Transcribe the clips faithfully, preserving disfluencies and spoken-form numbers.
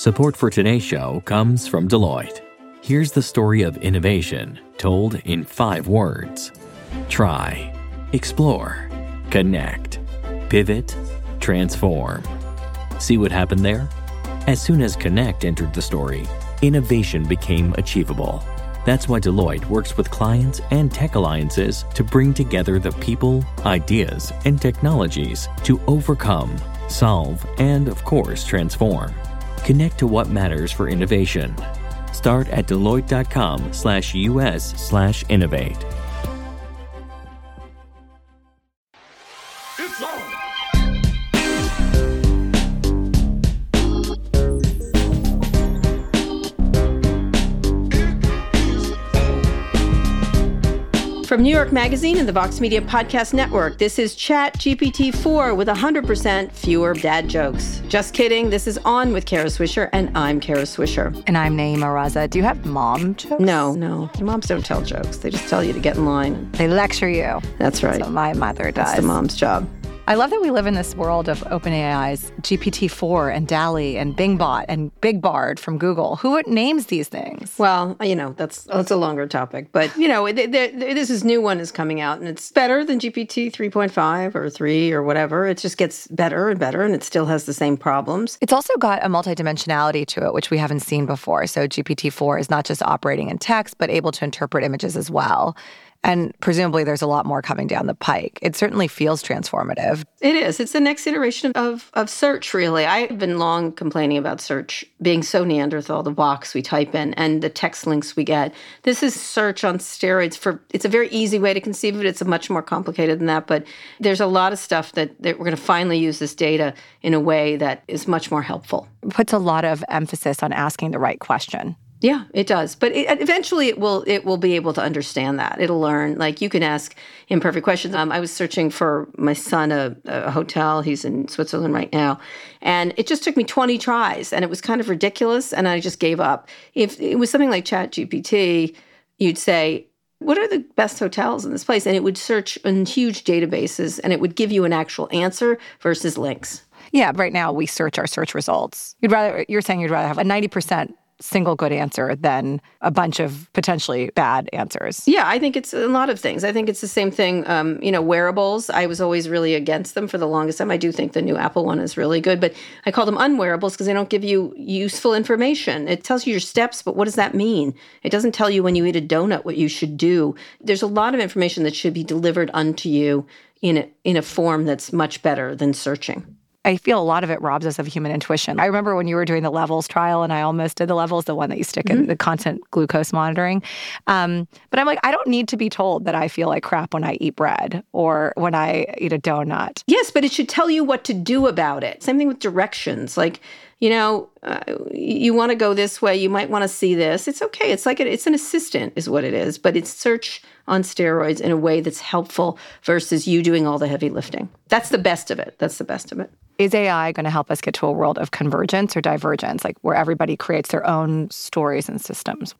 Support for today's show comes from Deloitte. Here's the story of innovation told in five words. Try, explore, connect, pivot, transform. See what happened there? As soon as connect entered the story, innovation became achievable. That's why Deloitte works with clients and tech alliances to bring together the people, ideas, and technologies to overcome, solve, and of course, transform. Connect to what matters for innovation. Start at Deloitte.com slash US slash innovate. It's on. From New York Magazine and the Vox Media Podcast Network, this is Chat G P T four with one hundred percent fewer dad jokes. Just kidding. This is On with Kara Swisher, and I'm Kara Swisher. And I'm Naeema Raza. Do you have mom jokes? No, no. Moms don't tell jokes. They just tell you to get in line. They lecture you. That's right. That's what my mother does. That's the mom's job. I love that we live in this world of OpenAI's G P T four and DALL-E and BingBot and Big Bard from Google. Who names these things? Well, you know, that's that's a longer topic. But, you know, th- th- this is new one is coming out, and it's better than G P T three point five or three or whatever. It just gets better and better, and it still has the same problems. It's also got a multidimensionality to it, which we haven't seen before. So G P T four is not just operating in text, but able to interpret images as well. And presumably there's a lot more coming down the pike. It certainly feels transformative. It is. It's the next iteration of, of search, really. I've been long complaining about search being so Neanderthal, the box we type in and the text links we get. This is search on steroids. For It's a very easy way to conceive of it. It's a much more complicated than that. But there's a lot of stuff that, that we're going to finally use this data in a way that is much more helpful. It puts a lot of emphasis on asking the right question. Yeah, it does. But it, eventually it will it will be able to understand that. It'll learn. Like, you can ask imperfect questions. Um, I was searching for my son a, a hotel. He's in Switzerland right now. And it just took me twenty tries. And it was kind of ridiculous. And I just gave up. If it was something like ChatGPT, you'd say, what are the best hotels in this place? And it would search in huge databases. And it would give you an actual answer versus links. Yeah, right now we search our search results. You'd rather, you're saying you'd rather have a ninety percent single good answer than a bunch of potentially bad answers. Yeah, I think it's a lot of things. I think it's the same thing. Um, you know, wearables, I was always really against them for the longest time. I do think the new Apple one is really good, but I call them unwearables because they don't give you useful information. It tells you your steps, but what does that mean? It doesn't tell you when you eat a donut what you should do. There's a lot of information that should be delivered unto you in a, in a form that's much better than searching. I feel a lot of it robs us of human intuition. I remember when you were doing the Levels trial, and I almost did the Levels, the one that you stick mm-hmm. in the constant glucose monitoring. Um, but I'm like, I don't need to be told that I feel like crap when I eat bread or when I eat a donut. Yes, but it should tell you what to do about it. Same thing with directions. Like, you know, uh, you want to go this way, you might want to see this. It's okay. It's like a, it's an assistant is what it is, but it's search on steroids in a way that's helpful versus you doing all the heavy lifting. That's the best of it. That's the best of it. Is A I going to help us get to a world of convergence or divergence, like where everybody creates their own stories and systems?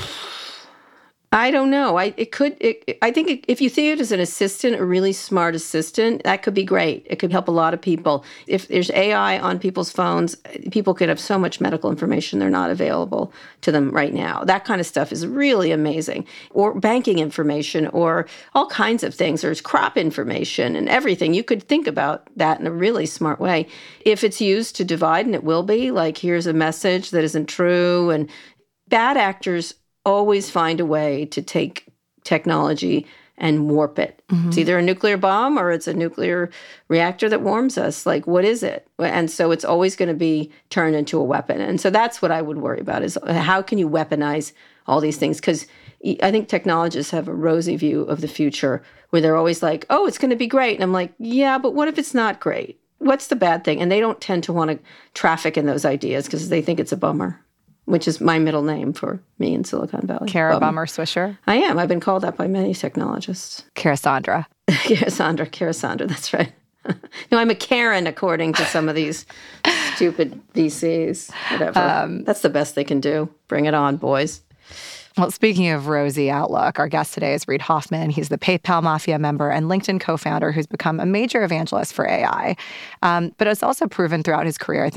I don't know. I it could. It, I think it, if you see it as an assistant, a really smart assistant, that could be great. It could help a lot of people. If there's A I on people's phones, people could have so much medical information they're not available to them right now. That kind of stuff is really amazing. Or banking information, or all kinds of things. There's crop information and everything. You could think about that in a really smart way. If it's used to divide, and it will be, like here's a message that isn't true, and bad actors always find a way to take technology and warp it. Mm-hmm. It's either a nuclear bomb or it's a nuclear reactor that warms us. Like, what is it? And so it's always going to be turned into a weapon. And so that's what I would worry about, is how can you weaponize all these things? Because I think technologists have a rosy view of the future where they're always like, oh, it's going to be great. And I'm like, yeah, but what if it's not great? What's the bad thing? And they don't tend to want to traffic in those ideas because they think it's a bummer, which is my middle name for me in Silicon Valley. Kara Bummer Swisher? I am. I've been called that by many technologists. Karasandra. Karasandra, Karasandra, that's right. No, I'm a Karen, according to some of these stupid V Cs. Whatever. Um, that's the best they can do. Bring it on, boys. Well, speaking of rosy outlook, our guest today is Reid Hoffman. He's the PayPal Mafia member and LinkedIn co-founder who's become a major evangelist for A I. Um, but it's also proven throughout his career, I think,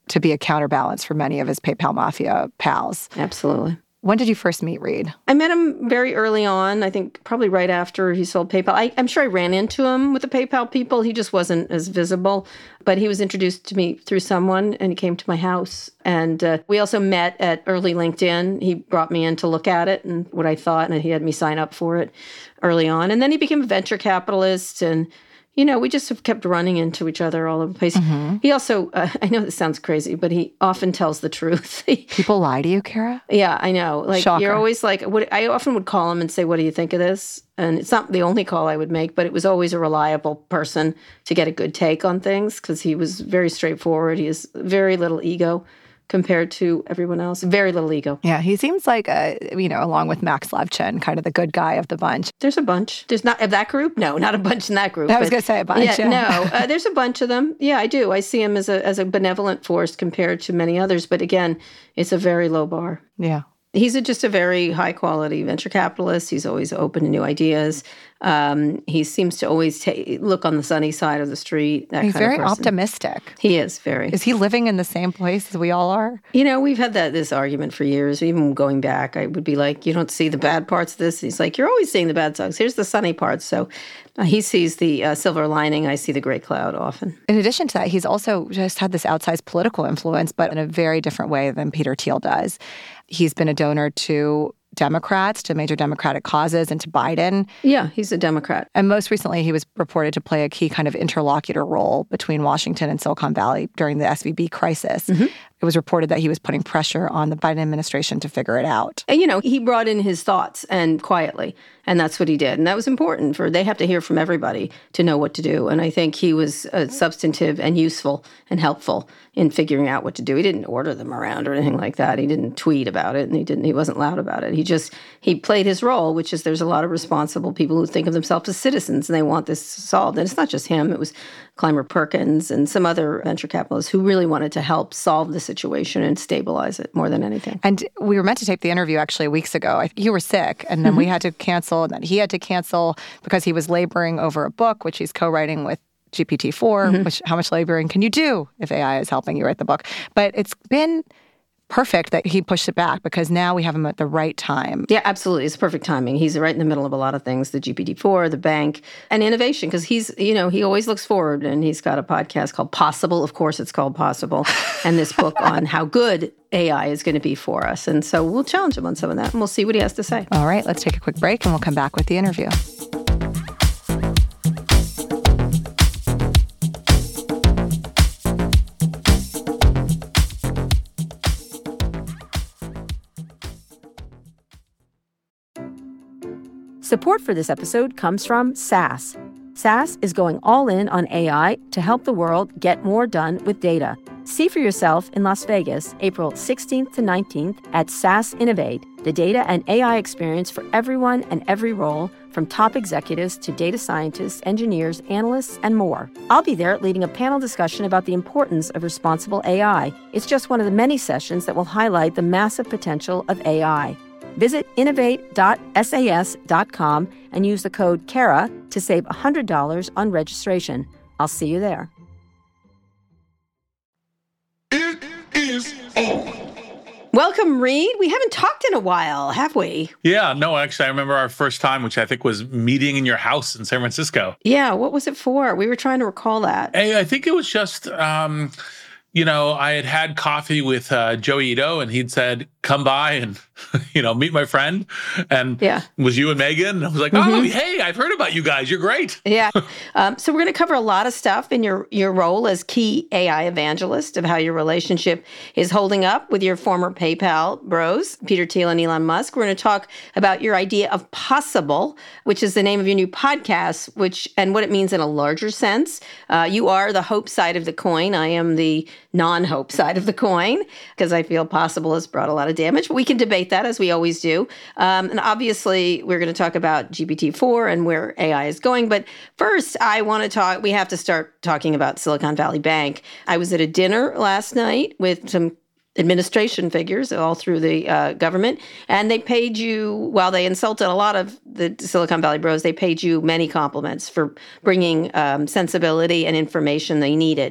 to be a counterbalance for many of his PayPal Mafia pals. Absolutely. When did you first meet Reed? I met him very early on, I think probably right after he sold PayPal. I, I'm sure I ran into him with the PayPal people. He just wasn't as visible. But he was introduced to me through someone, and he came to my house. And uh, we also met at early LinkedIn. He brought me in to look at it and what I thought, and he had me sign up for it early on. And then he became a venture capitalist, and you know, we just have kept running into each other all over the place. Mm-hmm. He also, uh, I know this sounds crazy, but he often tells the truth. People lie to you, Kara? Yeah, I know. Like, Shocker. You're always like, what, I often would call him and say, what do you think of this? And it's not the only call I would make, but it was always a reliable person to get a good take on things because he was very straightforward. He has very little ego compared to everyone else. Very little ego. Yeah, he seems like, a, you know, along with Max Levchin, kind of the good guy of the bunch. There's a bunch. There's not, of that group? No, not a bunch in that group. I was going to say a bunch, yeah. yeah. No, uh, there's a bunch of them. Yeah, I do. I see him as a as a benevolent force compared to many others. But again, it's a very low bar. Yeah. He's a, just a very high-quality venture capitalist. He's always open to new ideas. Um, he seems to always ta- look on the sunny side of the street. That He's kind very of person. optimistic. He is very. Is he living in the same place as we all are? You know, we've had that this argument for years. Even going back, I would be like, you don't see the bad parts of this? He's like, you're always seeing the bad sides. Here's the sunny parts. So uh, he sees the uh, silver lining. I see the gray cloud often. In addition to that, he's also just had this outsized political influence, but in a very different way than Peter Thiel does. He's been a donor to Democrats, to major Democratic causes, and to Biden. Yeah, he's a Democrat. And most recently, he was reported to play a key kind of interlocutor role between Washington and Silicon Valley during the S V B crisis. Mm-hmm. It was reported that he was putting pressure on the Biden administration to figure it out. And, you know, he brought in his thoughts and quietly, and that's what he did. And that was important for, they have to hear from everybody to know what to do. And I think he was uh, substantive and useful and helpful in figuring out what to do. He didn't order them around or anything like that. He didn't tweet about it, and he didn't, he wasn't loud about it. He just, he played his role, which is there's a lot of responsible people who think of themselves as citizens and they want this solved. And it's not just him. It was Clymer Perkins and some other venture capitalists who really wanted to help solve the situation and stabilize it more than anything. And we were meant to tape the interview actually weeks ago. I, you were sick, and then mm-hmm. we had to cancel, and then he had to cancel because he was laboring over a book, which he's co-writing with G P T four, mm-hmm. which how much laboring can you do if A I is helping you write the book? But it's been perfect that he pushed it back because now we have him at the right time. Yeah, absolutely. It's perfect timing. He's right in the middle of a lot of things, the G P T four, the bank, and innovation, because he's, you know, he always looks forward, and he's got a podcast called Possible. Of course, it's called Possible, and this book on how good A I is going to be for us. And so we'll challenge him on some of that, and we'll see what he has to say. All right, let's take a quick break, and we'll come back with the interview. Support for this episode comes from S A S. S A S is going all in on A I to help the world get more done with data. See for yourself in Las Vegas, April sixteenth to nineteenth at S A S Innovate, the data and A I experience for everyone and every role, from top executives to data scientists, engineers, analysts, and more. I'll be there leading a panel discussion about the importance of responsible A I. It's just one of the many sessions that will highlight the massive potential of A I. Visit innovate dot S A S dot com and use the code Kara to save one hundred dollars on registration. I'll see you there. It is on. Welcome, Reed. We haven't talked in a while, have we? Yeah, no, actually, I remember our first time, which I think was meeting in your house in San Francisco. Yeah, what was it for? We were trying to recall that. Hey, I think it was just, um, you know, I had had coffee with uh, Joey Ito, and he'd said, come by and, you know, meet my friend. And yeah. it was you and Megan. And I was like, mm-hmm. oh, hey, I've heard about you guys. You're great. Yeah. Um, so we're going to cover a lot of stuff in your, your role as key A I evangelist, of how your relationship is holding up with your former PayPal bros, Peter Thiel and Elon Musk. We're going to talk about your idea of Possible, which is the name of your new podcast, which and what it means in a larger sense. Uh, you are the hope side of the coin. I am the non-hope side of the coin, because I feel Possible has brought a lot of damage, but we can debate that as we always do. Um, and obviously, we're going to talk about G P T four and where A I is going. But first, I want to talk, we have to start talking about Silicon Valley Bank. I was at a dinner last night with some administration figures all through the uh, government, and they paid you, while they insulted a lot of the Silicon Valley bros, they paid you many compliments for bringing um, sensibility and information they needed.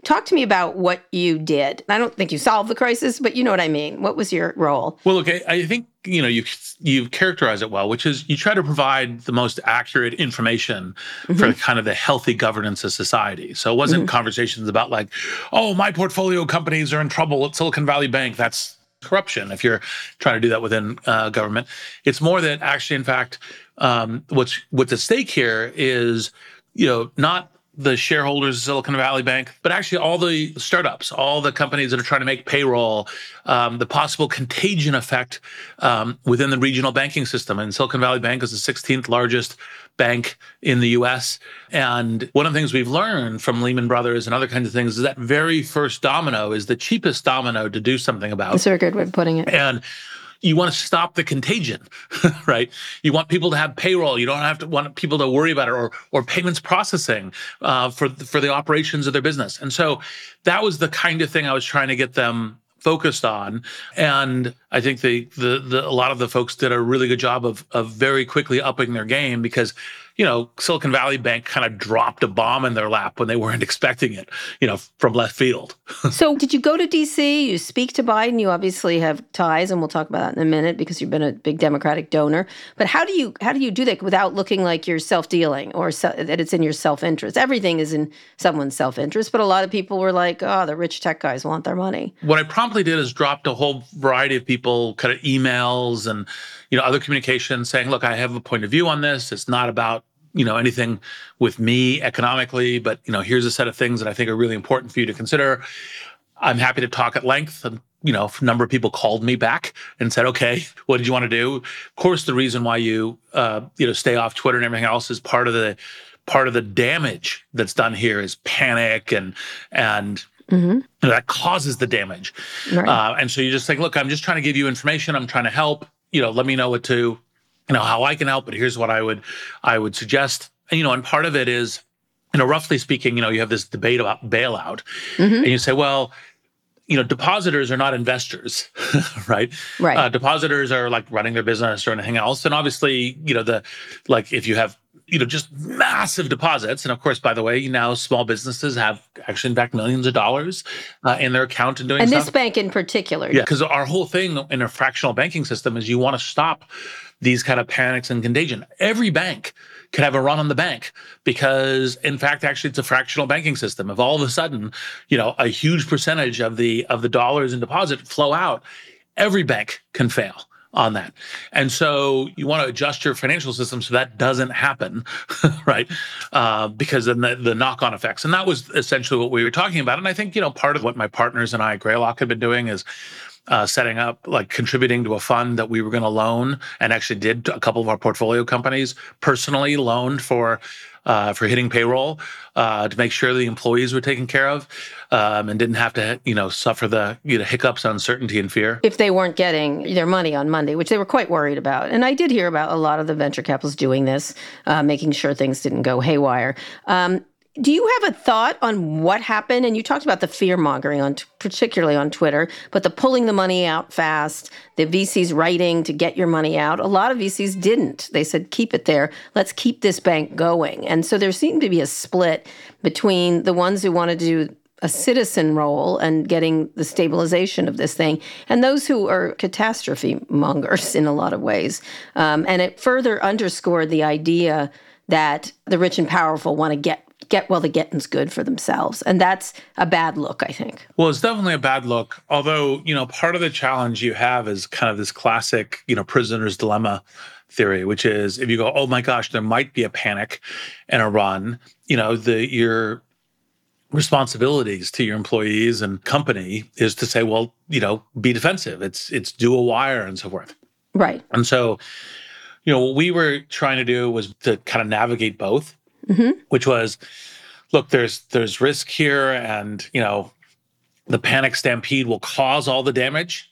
talk to me about what you did. I don't think you solved the crisis, but you know what I mean. What was your role? Well, look, I, I think, you know, you you've characterized it well, which is you try to provide the most accurate information mm-hmm. for kind of the healthy governance of society. So it wasn't mm-hmm. conversations about like, oh, my portfolio companies are in trouble at Silicon Valley Bank. That's corruption if you're trying to do that within uh, government. It's more that actually, in fact, um, what's what's at stake here is, you know, not the shareholders of Silicon Valley Bank, but actually all the startups, all the companies that are trying to make payroll, um, the possible contagion effect um, within the regional banking system. And Silicon Valley Bank is the sixteenth largest bank in the U S. And one of the things we've learned from Lehman Brothers and other kinds of things is that very first domino is the cheapest domino to do something about. That's a very good way of putting it. And you want to stop the contagion, right? You want people to have payroll. You don't have to want people to worry about it, or or payments processing uh, for for the operations of their business. And so that was the kind of thing I was trying to get them focused on. And I think the the, the a lot of the folks did a really good job of of very quickly upping their game because, you know, Silicon Valley Bank kind of dropped a bomb in their lap when they weren't expecting it, you know, from left field. So did you go to D C? You speak to Biden. You obviously have ties, and we'll talk about that in a minute because you've been a big Democratic donor. But how do you how do you do that without looking like you're self-dealing or se- that it's in your self-interest? Everything is in someone's self-interest, but a lot of people were like, oh, the rich tech guys want their money. What I promptly did is dropped a whole variety of people, kind of emails and, you know, other communications saying, look, I have a point of view on this. It's not about, you know, anything with me economically, but, you know, here's a set of things that I think are really important for you to consider. I'm happy to talk at length. And, you know, a number of people called me back and said, okay, what did you want to do? Of course, the reason why you, uh, you know, stay off Twitter and everything else is part of the, part of the damage that's done here is panic and, and, Mm-hmm. You know, that causes the damage. Right. Uh, and so you just think, look, I'm just trying to give you information. I'm trying to help. You know, let me know what to, you know, how I can help. But here's what I would, I would suggest. And, you know, and part of it is, you know, roughly speaking, you know, you have this debate about bailout, mm-hmm. and you say, well, you know, depositors are not investors, right? Right. Uh, depositors are like running their business or anything else. And obviously, you know, the like if you have, you know, just massive deposits. And of course, by the way, now small businesses have actually, in fact, millions of dollars uh, in their account and doing and stuff. And this bank in particular. Yeah, because our whole thing in a fractional banking system is you want to stop these kind of panics and contagion. Every bank can have a run on the bank because, in fact, actually, it's a fractional banking system. If all of a sudden, you know, a huge percentage of the of the dollars in deposit flow out, every bank can fail on that. And so you want to adjust your financial system so that doesn't happen, right? Uh, because then the, the knock-on effects. And that was essentially what we were talking about. And I think, you know, part of what my partners and I at Greylock had been doing is uh, setting up, like contributing to a fund that we were going to loan, and actually did a couple of our portfolio companies personally loaned for Uh, for hitting payroll, uh, to make sure the employees were taken care of, um, and didn't have to, you know, suffer the you know hiccups, uncertainty, and fear. If they weren't getting their money on Monday, which they were quite worried about. And I did hear about a lot of the venture capitalists doing this, uh, making sure things didn't go haywire. Um, Do you have a thought on what happened? And you talked about the fear-mongering, on, particularly on Twitter, but the pulling the money out fast, the V Cs writing to get your money out. A lot of V Cs didn't. They said, keep it there. Let's keep this bank going. And so there seemed to be a split between the ones who wanted to do a citizen role and getting the stabilization of this thing, and those who are catastrophe mongers in a lot of ways. Um, and it further underscored the idea that the rich and powerful want to get get while the getting's good for themselves. And that's a bad look, I think. Well, it's definitely a bad look. Although, you know, part of the challenge you have is kind of this classic, you know, prisoner's dilemma theory, which is if you go, oh my gosh, there might be a panic and a run, you know, the your responsibilities to your employees and company is to say, well, you know, be defensive. It's it's do a wire and so forth. Right. And so, you know, what we were trying to do was to kind of navigate both. Mm-hmm. Which was, look, there's there's risk here, and you know, the panic stampede will cause all the damage,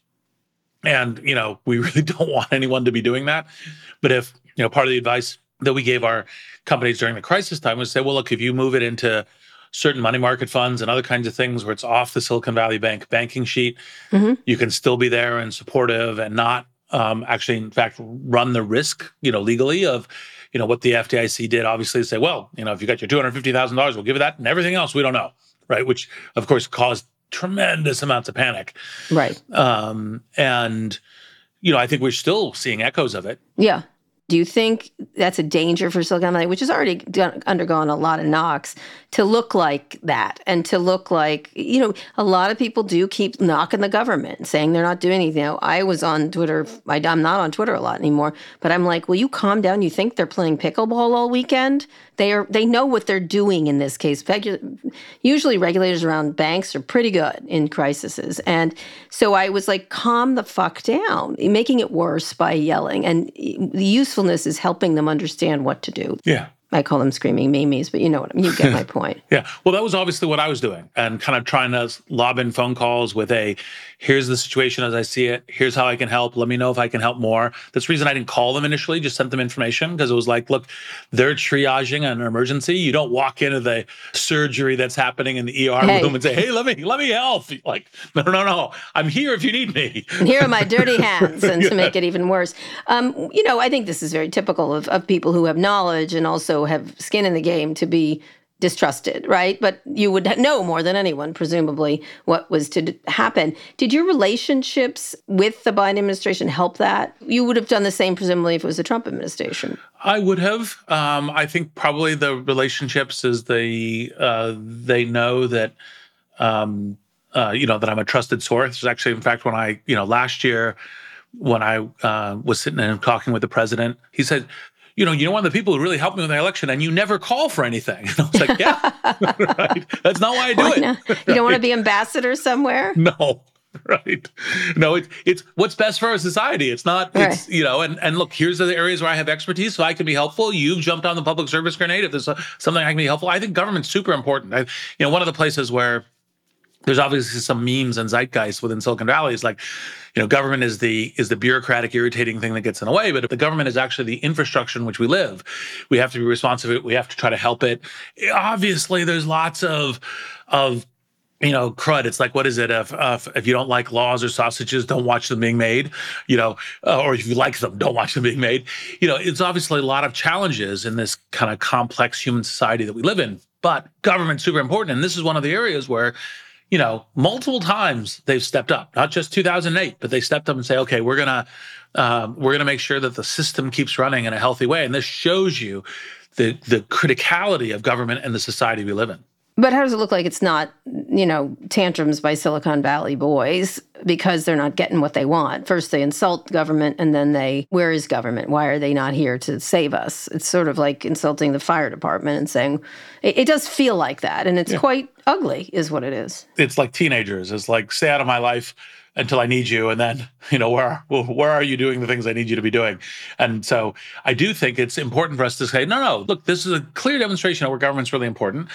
and you know, we really don't want anyone to be doing that. But if you know, part of the advice that we gave our companies during the crisis time was say, well, look, if you move it into certain money market funds and other kinds of things where it's off the Silicon Valley Bank banking sheet, mm-hmm. you can still be there and supportive and not um, actually, in fact, run the risk, you know, legally of. You know, what the F D I C did, obviously, is say, well, you know, if you got your two hundred fifty thousand dollars, we'll give you that, and everything else we don't know, right? Which, of course, caused tremendous amounts of panic. Right. Um, and, you know, I think we're still seeing echoes of it. Yeah. Do you think that's a danger for Silicon Valley, which has already done, undergone a lot of knocks, to look like that and to look like, you know, a lot of people do keep knocking the government, saying they're not doing anything. Now, I was on Twitter. I, I'm not on Twitter a lot anymore, but I'm like, will you calm down? You think they're playing pickleball all weekend? They are. They know what they're doing in this case. Usually regulators around banks are pretty good in crises. And so I was like, calm the fuck down, making it worse by yelling. And the usefulness is helping them understand what to do. Yeah. I call them screaming memes, but you know what I mean. You get my point. Yeah. Well, that was obviously what I was doing, and kind of trying to lob in phone calls with a, here's the situation as I see it. Here's how I can help. Let me know if I can help more. That's the reason I didn't call them initially, just sent them information, because it was like, look, they're triaging an emergency. You don't walk into the surgery that's happening in the E R hey. room and say, hey, let me let me help. Like, no, no, no. I'm here if you need me. Here are my dirty hands. And yeah. to make it even worse, um, you know, I think this is very typical of, of people who have knowledge and also have skin in the game to be distrusted, right? But you would know more than anyone, presumably, what was to d- happen. Did your relationships with the Biden administration help that? You would have done the same, presumably, if it was the Trump administration. I would have. Um, I think probably the relationships is they uh, they know that um, uh, you know that I'm a trusted source. Actually, in fact, when I you know last year when I uh, was sitting and talking with the president, he said, you know, you're one of the people who really helped me with the election, and you never call for anything. And I was like, yeah, right. That's not why I do why it. Not? You right? don't want to be ambassador somewhere? No, right. No, it, it's what's best for our society. It's not, right. it's, you know, and, and look, here's the areas where I have expertise, so I can be helpful. You've jumped on the public service grenade. If there's a, something I can be helpful, I think government's super important. I, you know, one of the places where there's obviously some memes and zeitgeist within Silicon Valley is like, you know, government is the is the bureaucratic, irritating thing that gets in the way. But if the government is actually the infrastructure in which we live, we have to be responsive to it. We have to try to help it. Obviously, there's lots of of you know crud. It's like, what is it? If uh, if you don't like laws or sausages, don't watch them being made. You know, uh, or if you like them, don't watch them being made. You know, it's obviously a lot of challenges in this kind of complex human society that we live in. But government's super important, and this is one of the areas where, you know, multiple times they've stepped up, not just two thousand eight, but they stepped up and say, okay, we're going to um, we're going to make sure that the system keeps running in a healthy way. And this shows you the the criticality of government and the society we live in. But how does it look like it's not, you know, tantrums by Silicon Valley boys because they're not getting what they want? First, they insult government, and then they, where is government? Why are they not here to save us? It's sort of like insulting the fire department and saying, it, it does feel like that. And it's yeah. quite ugly is what it is. It's like teenagers. It's like, stay out of my life until I need you. And then, you know, where, well, where are you doing the things I need you to be doing? And so I do think it's important for us to say, no, no, look, this is a clear demonstration of where government's really important.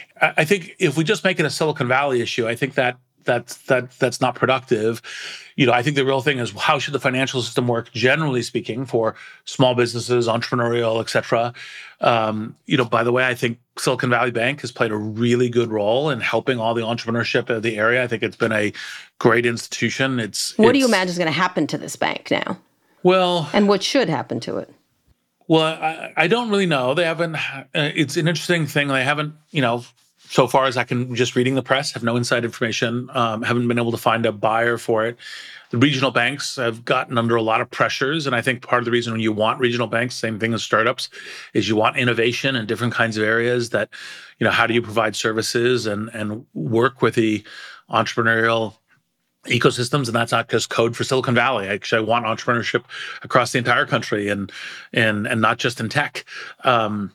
I think if we just make it a Silicon Valley issue, I think that that's that that's not productive. You know, I think the real thing is, how should the financial system work, generally speaking, for small businesses, entrepreneurial, et cetera. Um, you know, by the way, I think Silicon Valley Bank has played a really good role in helping all the entrepreneurship of the area. I think it's been a great institution. It's what it's, do you imagine is going to happen to this bank now? Well, and what should happen to it? Well, I, I don't really know. They haven't. Uh, it's an interesting thing. They haven't, you know, so far as I can, just reading the press, have no inside information. Um, haven't been able to find a buyer for it. The regional banks have gotten under a lot of pressures, and I think part of the reason when you want regional banks, same thing as startups, is you want innovation in different kinds of areas. That, you know, how do you provide services and and work with the entrepreneurial ecosystems, and that's not just code for Silicon Valley. Actually, I want entrepreneurship across the entire country, and and and not just in tech. Um,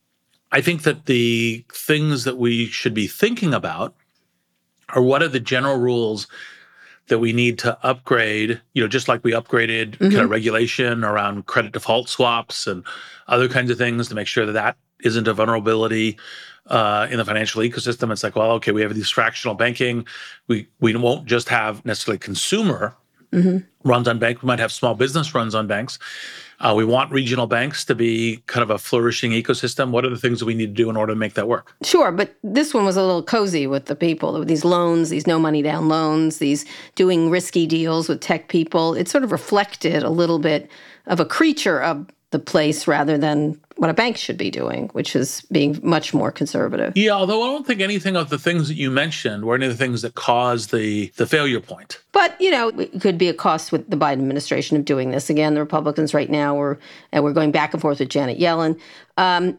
I think that the things that we should be thinking about are, what are the general rules that we need to upgrade, you know, just like we upgraded mm-hmm. kind of regulation around credit default swaps and other kinds of things to make sure that that isn't a vulnerability uh, in the financial ecosystem. It's like, well, okay, we have these fractional banking. We we won't just have necessarily consumer mm-hmm. runs on bank. We might have small business runs on banks. Uh, we want regional banks to be kind of a flourishing ecosystem. What are the things that we need to do in order to make that work? Sure, but this one was a little cozy with the people, with these loans, these no money down loans, these doing risky deals with tech people. It sort of reflected a little bit of a creature of the place rather than what a bank should be doing, which is being much more conservative. Yeah, although I don't think anything of the things that you mentioned were any of the things that caused the, the failure point. But, you know, it could be a cost with the Biden administration of doing this. Again, the Republicans right now, are, and we're going back and forth with Janet Yellen. Um,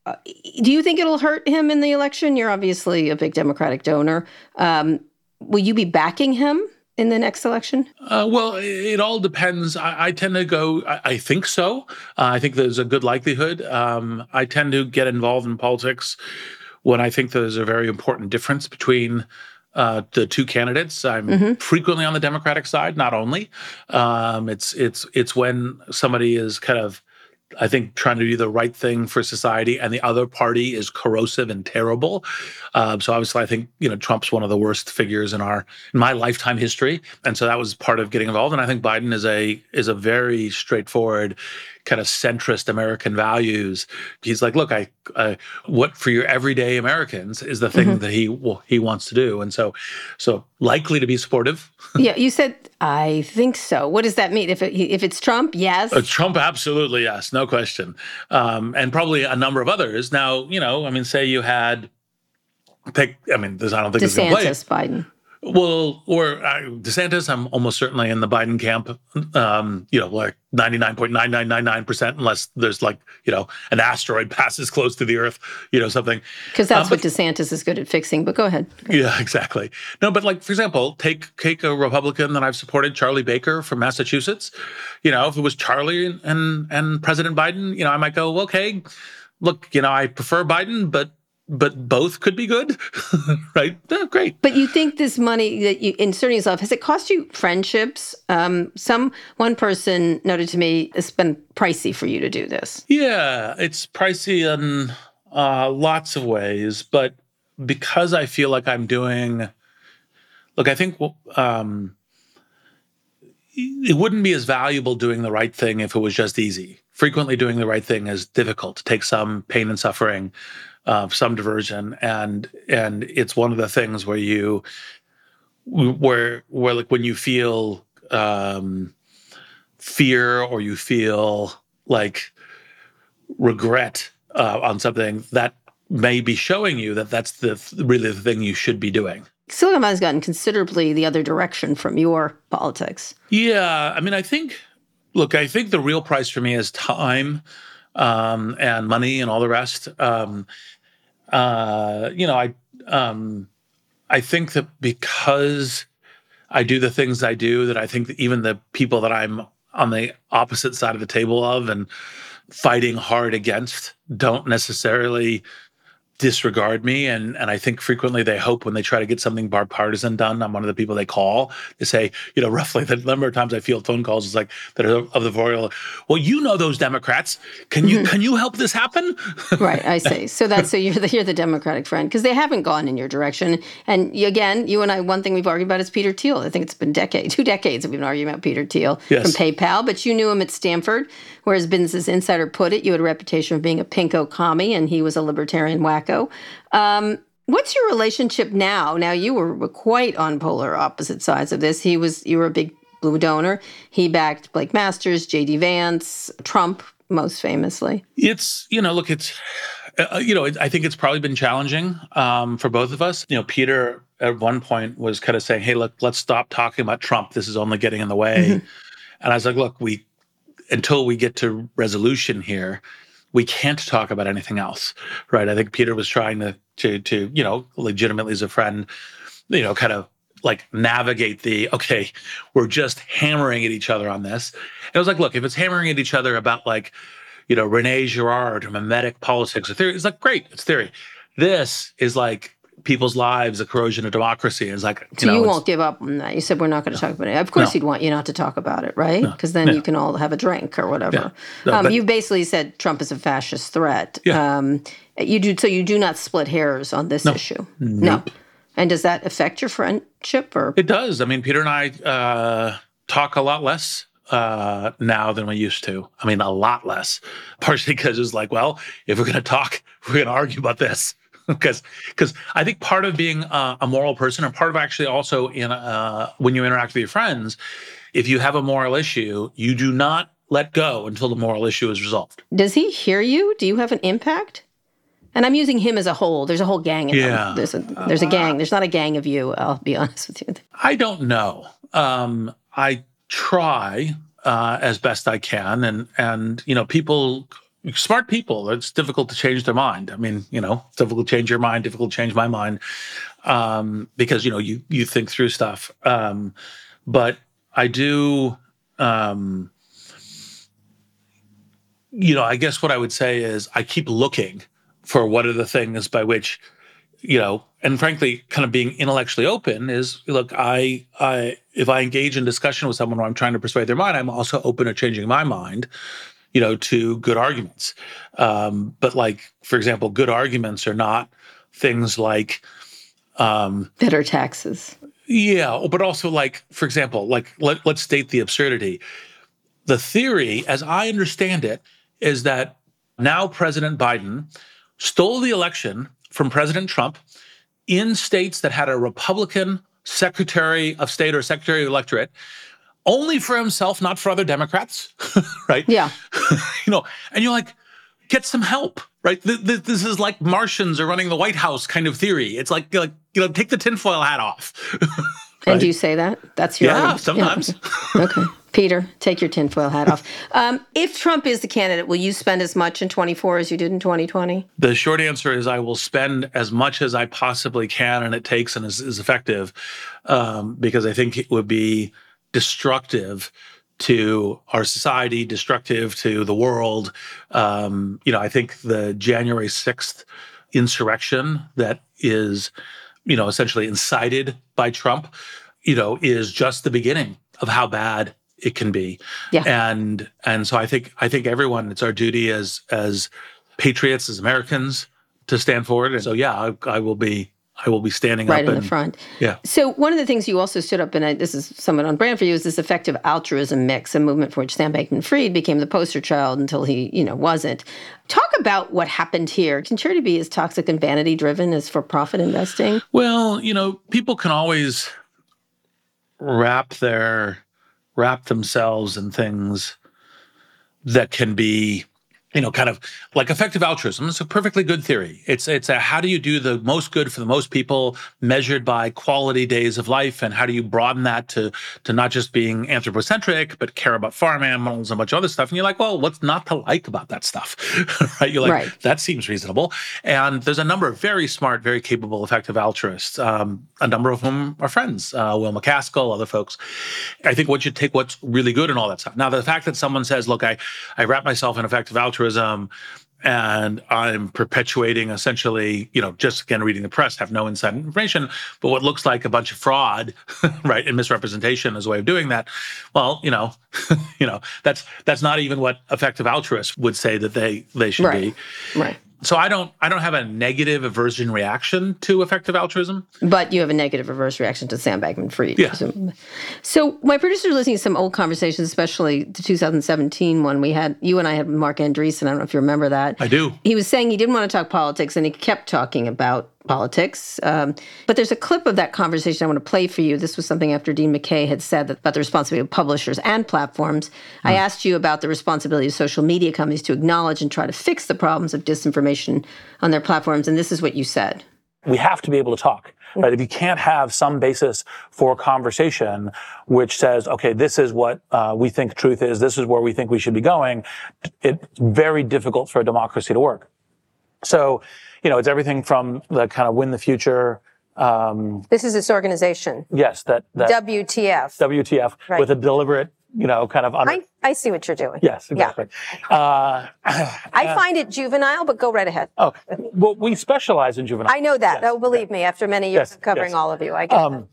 do you think it'll hurt him in the election? You're obviously a big Democratic donor. Um, will you be backing him in the next election? Uh, well, it all depends. I, I tend to go, I, I think so. Uh, I think there's a good likelihood. Um, I tend to get involved in politics when I think there's a very important difference between uh, the two candidates. I'm mm-hmm. frequently on the Democratic side, not only. Um, it's it's it's when somebody is kind of, I think, trying to do the right thing for society, and the other party is corrosive and terrible. Uh, so obviously, I think you know Trump's one of the worst figures in our in my lifetime history, and so that was part of getting involved. And I think Biden is a is a very straightforward, kind of centrist American values. He's like, look, I uh, what for your everyday Americans is the thing mm-hmm. that he well, he wants to do, and so so likely to be supportive. Yeah, you said. I think so. What does that mean? If it, if it's Trump, yes. Uh, Trump, absolutely, yes, no question. Um, and probably a number of others. Now, you know, I mean, say you had, pick, I mean, this, I don't think it's going to play. DeSantis, Biden. Well, or uh, DeSantis, I'm almost certainly in the Biden camp, um, you know, like ninety-nine point nine nine nine nine percent, unless there's like, you know, an asteroid passes close to the Earth, you know, something. Because that's um, what DeSantis is good at fixing, but go ahead. Yeah, exactly. No, but like, for example, take, take a Republican that I've supported, Charlie Baker from Massachusetts. You know, if it was Charlie and, and, and President Biden, you know, I might go, okay, look, you know, I prefer Biden, but But both could be good, right? Oh, great. But you think this money that you inserting yourself, has it cost you friendships? Um, some one person noted to me it's been pricey for you to do this. Yeah, it's pricey in uh, lots of ways, but because I feel like I'm doing, look, I think um, it wouldn't be as valuable doing the right thing if it was just easy. Frequently doing the right thing is difficult. It takes some pain and suffering. Uh, some diversion, and and it's one of the things where you, where where like when you feel um, fear or you feel like regret uh, on something, that may be showing you that that's the really the thing you should be doing. Silicon Valley's gotten considerably the other direction from your politics. Yeah, I mean, I think, look, I think the real price for me is time um, and money and all the rest. Um, Uh, you know, I um, I think that because I do the things I do, that I think that even the people that I'm on the opposite side of the table of and fighting hard against don't necessarily disregard me. And and I think frequently they hope when they try to get something bipartisan done, I'm one of the people they call. They say, you know, roughly the number of times I field phone calls is like that are of the royal. Well, you know those Democrats. Can you mm-hmm. can you help this happen? Right, I see. So that's so you're the you're the Democratic friend because they haven't gone in your direction. And you, again, you and I, one thing we've argued about is Peter Thiel. I think it's been decades, two decades that we've been arguing about Peter Thiel yes. from PayPal. But you knew him at Stanford, where as Business Insider put it, you had a reputation of being a pinko commie, and he was a libertarian wacko. Um, what's your relationship now? Now you were quite on polar opposite sides of this. He was, you were a big blue donor. He backed Blake Masters, J D Vance, Trump, most famously. It's, you know, look, it's, uh, you know, it, I think it's probably been challenging um, for both of us. You know, Peter at one point was kind of saying, hey, look, let's stop talking about Trump. This is only getting in the way. Mm-hmm. And I was like, look, we, until we get to resolution here, we can't talk about anything else, right? I think Peter was trying to, to, to, you know, legitimately as a friend, you know, kind of like navigate the, okay, we're just hammering at each other on this. And I was like, look, if it's hammering at each other about like, you know, Rene Girard or mimetic politics or theory, it's like, great, it's theory. This is like people's lives, the corrosion of democracy. It's like, you so know, you won't give up on that. You said we're not going to no. talk about it. Of course, no. he'd want you not to talk about it, right? Because no. then no. you can all have a drink or whatever. Yeah. No, um, you basically said Trump is a fascist threat. Yeah. Um, you do so. You do not split hairs on this no. issue. Nope. No. And does that affect your friendship? Or it does. I mean, Peter and I uh, talk a lot less uh, now than we used to. I mean, a lot less. Partially because it's like, well, if we're going to talk, we're going to argue about this. Because because I think part of being uh, a moral person, and part of actually also in uh, when you interact with your friends, if you have a moral issue, you do not let go until the moral issue is resolved. Does he hear you? Do you have an impact? And I'm using him as a whole. There's a whole gang of Yeah. them. There's a, there's a gang. There's not a gang of you, I'll be honest with you. I don't know. Um, I try uh, as best I can. And, and, you know, people, smart people, it's difficult to change their mind. I mean, you know, it's difficult to change your mind, difficult to change my mind um, because, you know, you, you think through stuff. Um, but I do, um, you know, I guess what I would say is I keep looking for what are the things by which, you know, and frankly, kind of being intellectually open is, look, I, I, if I engage in discussion with someone where I'm trying to persuade their mind, I'm also open to changing my mind, you know, to good arguments. Um, but like, for example, good arguments are not things like, um, better taxes. Yeah, but also like, for example, like let, let's state the absurdity. The theory, as I understand it, is that now President Biden stole the election from President Trump in states that had a Republican Secretary of State or Secretary of Electorate, only for himself, not for other Democrats, right? Yeah. You know, and you're like, get some help, right? This is like Martians are running the White House kind of theory. It's like, like you know, take the tinfoil hat off. And right? do you say that? That's your Yeah, argument? sometimes. Yeah, okay. okay. Peter, take your tinfoil hat off. Um, if Trump is the candidate, will you spend as much in twenty-four as you did in twenty twenty? The short answer is I will spend as much as I possibly can and it takes and is, is effective um, because I think it would be destructive to our society, destructive to the world. Um, you know, I think the January sixth insurrection that is, you know, essentially incited by Trump, you know, is just the beginning of how bad it can be. Yeah. And and so I think I think everyone, it's our duty as as patriots, as Americans, to stand forward. And so yeah, I, I will be I will be standing right up in and, the front. Yeah. So one of the things you also stood up, and I, this is somewhat on brand for you, is this effective altruism mix, a movement for which Sam Bankman-Fried became the poster child until he, you know, wasn't. Talk about what happened here. Can charity be as toxic and vanity-driven as for-profit investing? Well, you know, people can always wrap their wrap themselves in things that can be, you know, kind of like effective altruism. It's a perfectly good theory. It's it's a how do you do the most good for the most people measured by quality days of life, and how do you broaden that to to not just being anthropocentric, but care about farm animals and a bunch of other stuff. And you're like, well, what's not to like about that stuff, right? You're like, right. That seems reasonable. And there's a number of very smart, very capable, effective altruists, um, a number of whom are friends, uh, Will McCaskill, other folks. I think once you take what's really good and all that stuff. Now, the fact that someone says, look, I, I wrap myself in effective altruism, and I'm perpetuating essentially, you know, just again, reading the press, have no inside information, but what looks like a bunch of fraud, right, and misrepresentation as a way of doing that. Well, you know, you know, that's that's not even what effective altruists would say that they they should right. be. Right. So I don't I don't have a negative aversion reaction to effective altruism. But you have a negative reverse reaction to Sam Bankman-Fried. Yeah. Presumably. So my producers are listening to some old conversations, especially the two thousand seventeen one we had. You and I had Mark Andreessen. I don't know if you remember that. I do. He was saying he didn't want to talk politics, and he kept talking about politics. Um, but there's a clip of that conversation I want to play for you. This was something after Dean McKay had said that about the responsibility of publishers and platforms. Mm. I asked you about the responsibility of social media companies to acknowledge and try to fix the problems of disinformation on their platforms, and this is what you said. We have to be able to talk. Right? If you can't have some basis for conversation which says, okay, this is what uh, we think truth is, this is where we think we should be going, it's very difficult for a democracy to work. So, you know, it's everything from the kind of win the future. Um, this is this organization. Yes, that, that W T F. W T F right. with a deliberate, you know, kind of. Under- I, I see what you're doing. Yes, exactly. Yeah. Uh, I find it juvenile, but go right ahead. Oh, well, we specialize in juvenile. I know that. Yes. Oh, believe me, after many years yes. of covering yes. all of you, I get um, that.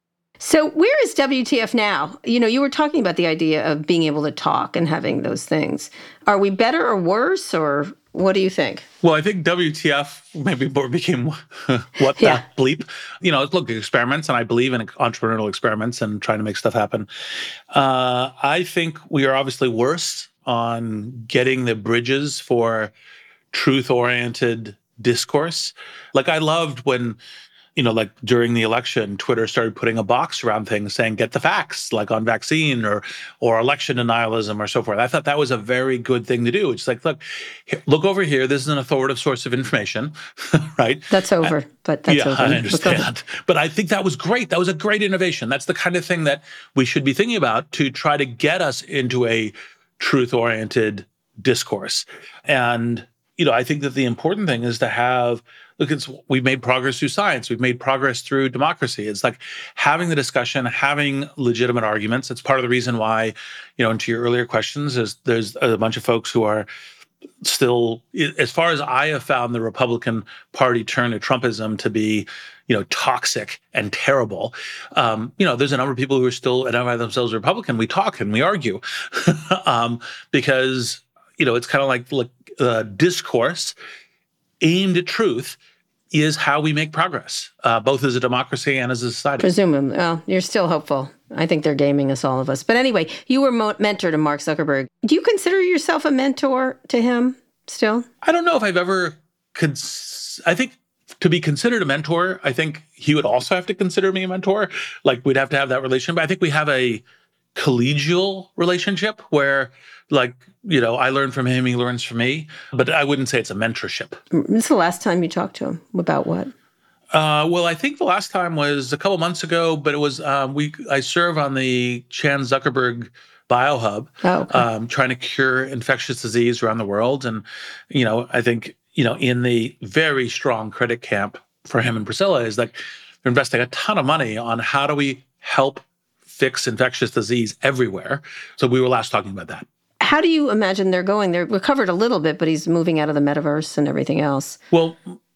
So where is W T F now? You know, you were talking about the idea of being able to talk and having those things. Are we better or worse, or what do you think? Well, I think W T F maybe became what yeah. the bleep. You know, look, experiments, and I believe in entrepreneurial experiments and trying to make stuff happen. Uh, I think we are obviously worse on getting the bridges for truth-oriented discourse. Like I loved when you know, like during the election, Twitter started putting a box around things saying, get the facts, like on vaccine or or election denialism or so forth. I thought that was a very good thing to do. It's like, look, here, look over here. This is an authoritative source of information, right? That's over, uh, but that's yeah, over. I understand. But I think that was great. That was a great innovation. That's the kind of thing that we should be thinking about to try to get us into a truth-oriented discourse. And, you know, I think that the important thing is to have, look, it's, we've made progress through science. We've made progress through democracy. It's like having the discussion, having legitimate arguments. It's part of the reason why, you know, and to your earlier questions, is there's a bunch of folks who are still, as far as I have found the Republican Party turn to Trumpism to be, you know, toxic and terrible. Um, you know, there's a number of people who are still identify themselves as Republican. We talk and we argue um, because, you know, it's kind of like, like uh, discourse aimed at truth is how we make progress, uh, both as a democracy and as a society. Presumably. Well, you're still hopeful. I think they're gaming us, all of us. But anyway, you were mo- mentor to Mark Zuckerberg. Do you consider yourself a mentor to him still? I don't know if I've ever, cons- I think to be considered a mentor, I think he would also have to consider me a mentor. Like we'd have to have that relationship. But I think we have a collegial relationship where, like, you know, I learn from him, he learns from me, but I wouldn't say it's a mentorship. This is the last time you talked to him. About what? Uh, well, I think the last time was a couple months ago, but it was, um, we. I serve on the Chan Zuckerberg BioHub, oh, okay. um, trying to cure infectious disease around the world. And, you know, I think, you know, in the very strong critic camp for him and Priscilla is like, they're investing a ton of money on how do we help fix infectious disease everywhere. So we were last talking about that. How do you imagine they're going? They're we're covered a little bit, but he's moving out of the metaverse and everything else. Well,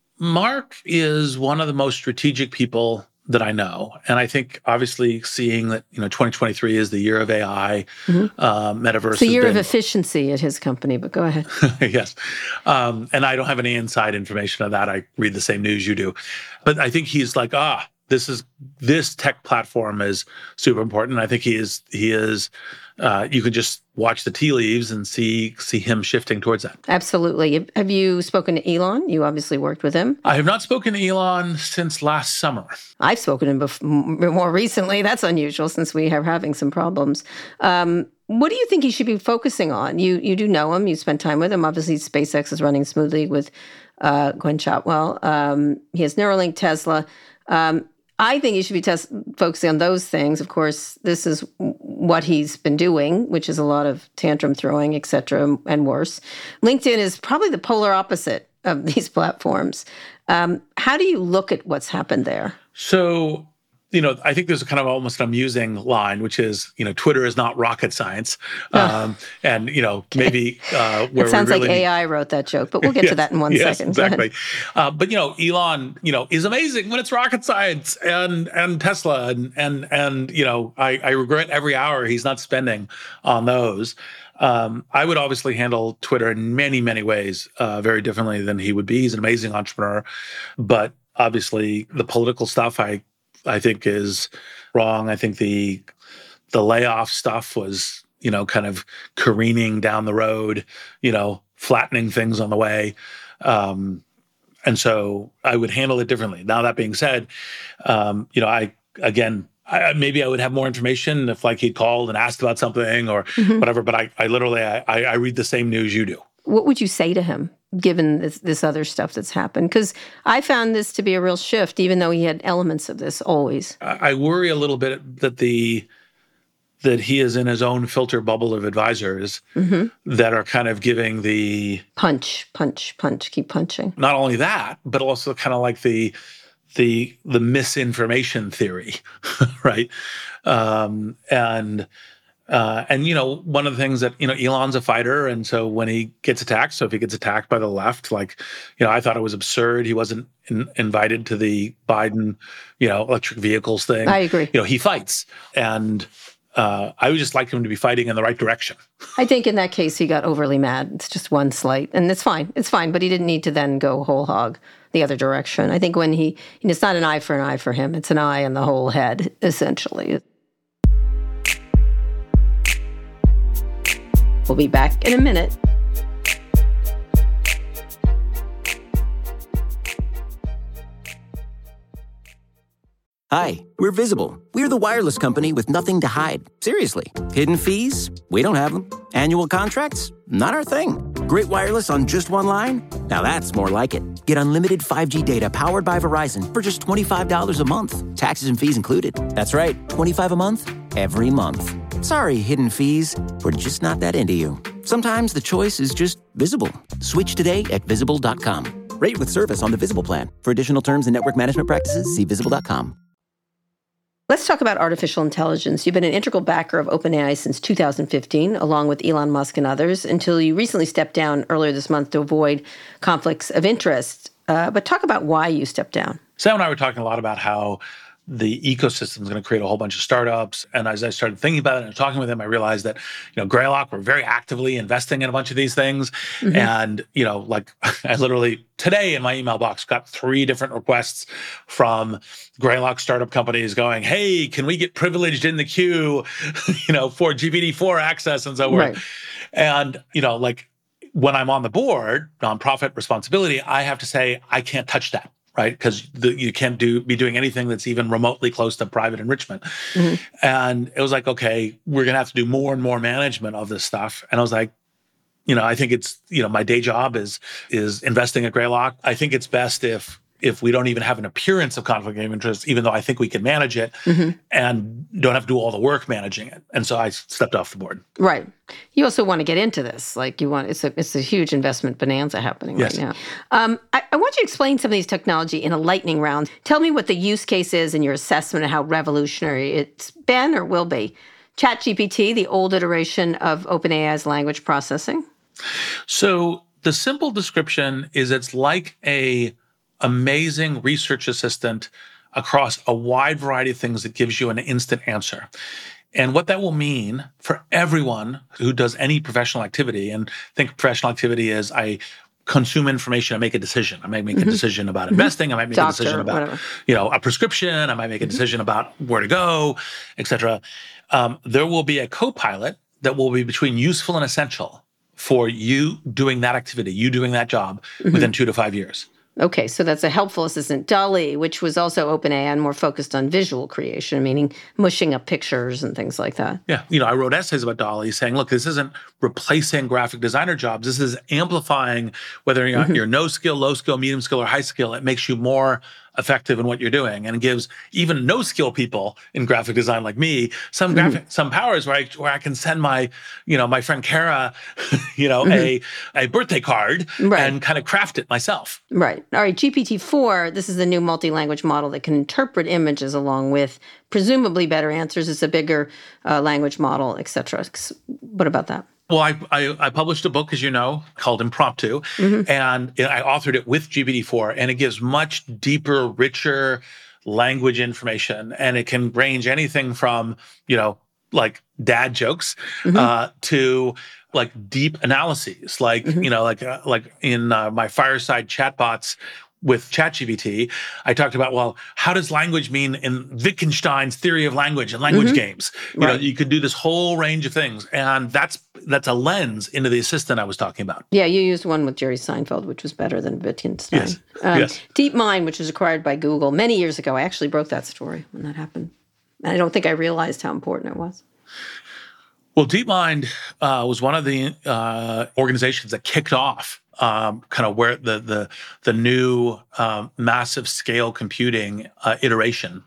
Mark is one of the most strategic people that I know. And I think obviously seeing that, you know, twenty twenty-three is the year of A I, mm-hmm. uh, metaverse. It's the year been, of efficiency at his company, but go ahead. Yes. Um, and I don't have any inside information of that. I read the same news you do. But I think he's like, ah, this is, this tech platform is super important. I think he is, he is, uh, you could just watch the tea leaves and see see him shifting towards that. Absolutely. Have you spoken to Elon? You obviously worked with him. I have not spoken to Elon since last summer. I've spoken to him before, more recently. That's unusual since we are having some problems. Um, what do you think he should be focusing on? You you do know him. You spent time with him. Obviously, SpaceX is running smoothly with uh, Gwen Shotwell. Um, he has Neuralink, Tesla. Um, I think he should be tes- focusing on those things. Of course, this is what he's been doing, which is a lot of tantrum throwing, et cetera, and worse. LinkedIn is probably the polar opposite of these platforms. Um, how do you look at what's happened there? So, you know, I think there's a kind of almost an amusing line, which is, you know, Twitter is not rocket science. Um, oh. And, you know, maybe uh, where it sounds we really like A I wrote that joke, but we'll get yes, to that in one yes, second. Exactly. Uh, but, you know, Elon, you know, is amazing when it's rocket science and and Tesla. And, and, and you know, I, I regret every hour he's not spending on those. Um, I would obviously handle Twitter in many, many ways uh, very differently than he would be. He's an amazing entrepreneur. But obviously the political stuff, I I think is wrong. I think the the layoff stuff was, you know, kind of careening down the road, you know, flattening things on the way. Um, and so I would handle it differently. Now, that being said, um, you know, I, again, I, maybe I would have more information if like he'd called and asked about something or mm-hmm. whatever, but I, I literally, I, I read the same news you do. What would you say to him, given this, this other stuff that's happened? Because I found this to be a real shift, even though he had elements of this always. I worry a little bit that the that he is in his own filter bubble of advisors mm-hmm. that are kind of giving the punch, punch, punch, keep punching. Not only that, but also kind of like the the the misinformation theory, right? Um, and Uh, and, you know, one of the things that, you know, Elon's a fighter. And so when he gets attacked, so if he gets attacked by the left, like, you know, I thought it was absurd. He wasn't in, invited to the Biden, you know, electric vehicles thing. I agree. You know, he fights. And uh, I would just like him to be fighting in the right direction. I think in that case, he got overly mad. It's just one slight. And it's fine. It's fine. But he didn't need to then go whole hog the other direction. I think when he, and it's not an eye for an eye for him. It's an eye in the whole head, essentially. We'll be back in a minute. Hi, we're Visible. We're the wireless company with nothing to hide. Seriously. Hidden fees? We don't have them. Annual contracts? Not our thing. Great wireless on just one line? Now that's more like it. Get unlimited five G data powered by Verizon for just twenty-five dollars a month. Taxes and fees included. That's right, twenty-five dollars a month, every month. Sorry, hidden fees. We're just not that into you. Sometimes the choice is just Visible. Switch today at visible dot com. Rate with service on the Visible plan. For additional terms and network management practices, see visible dot com. Let's talk about artificial intelligence. You've been an integral backer of OpenAI since two thousand fifteen, along with Elon Musk and others, until you recently stepped down earlier this month to avoid conflicts of interest. Uh, but talk about why you stepped down. Sam and I were talking a lot about how the ecosystem is going to create a whole bunch of startups. And as I started thinking about it and talking with him, I realized that, you know, Greylock were very actively investing in a bunch of these things. Mm-hmm. And, you know, like I literally today in my email box got three different requests from Greylock startup companies going, hey, can we get privileged in the queue, you know, for G P T four access and so forth. Right. And, you know, like when I'm on the board, nonprofit responsibility, I have to say, I can't touch that. Right, because you can't do be doing anything that's even remotely close to private enrichment. Mm-hmm. And it was like, okay, we're gonna have to do more and more management of this stuff. And I was like, you know, I think it's, you know, my day job is is investing at Greylock. I think it's best if if we don't even have an appearance of conflict of interest, even though I think we can manage it, mm-hmm. and don't have to do all the work managing it. And so I stepped off the board. Right. You also want to get into this. Like you want, it's a it's a huge investment bonanza happening yes. right now. Um, I, I want you to explain some of these technology in a lightning round. Tell me what the use case is and your assessment of how revolutionary it's been or will be. ChatGPT, the old iteration of OpenAI's language processing. So the simple description is it's like a amazing research assistant across a wide variety of things that gives you an instant answer. And what that will mean for everyone who does any professional activity, and think professional activity is I consume information, I make a decision. I might make mm-hmm. a decision about investing. Mm-hmm. I might make Doctor, a decision about, whatever. you know, a prescription. I might make a decision mm-hmm. about where to go, et cetera. Um, there will be a co-pilot that will be between useful and essential for you doing that activity, you doing that job mm-hmm. within two to five years. Okay, so that's a helpful assistant. DALL-E, which was also OpenAI and more focused on visual creation, meaning mushing up pictures and things like that. Yeah, you know, I wrote essays about DALL-E saying, look, this isn't replacing graphic designer jobs. This is amplifying whether you're, mm-hmm. you're no skill, low skill, medium skill, or high skill. It makes you more effective in what you're doing, and it gives even no skill people in graphic design like me some mm-hmm. graphic some powers where I where I can send my you know my friend Kara you know mm-hmm. a a birthday card right. and kind of craft it myself. Right. All right. G P T four. This is the new multi-language model that can interpret images along with presumably better answers. It's a bigger uh, language model, et cetera. What about that? Well, I, I I published a book, as you know, called Impromptu, mm-hmm. and I authored it with G P T four, and it gives much deeper, richer language information, and it can range anything from, you know, like dad jokes mm-hmm. uh, to like deep analyses, like, mm-hmm. you know, like uh, like in uh, my fireside chatbots with ChatGPT, I talked about, well, how does language mean in Wittgenstein's theory of language and language mm-hmm. games? You right. know, you could do this whole range of things. And that's that's a lens into the assistant I was talking about. Yeah, you used one with Jerry Seinfeld, which was better than Wittgenstein. Yes. Um, yes. DeepMind, which was acquired by Google many years ago. I actually broke that story when that happened. And I don't think I realized how important it was. Well, DeepMind uh, was one of the uh, organizations that kicked off Um, kind of where the the the new um, massive scale computing uh, iteration.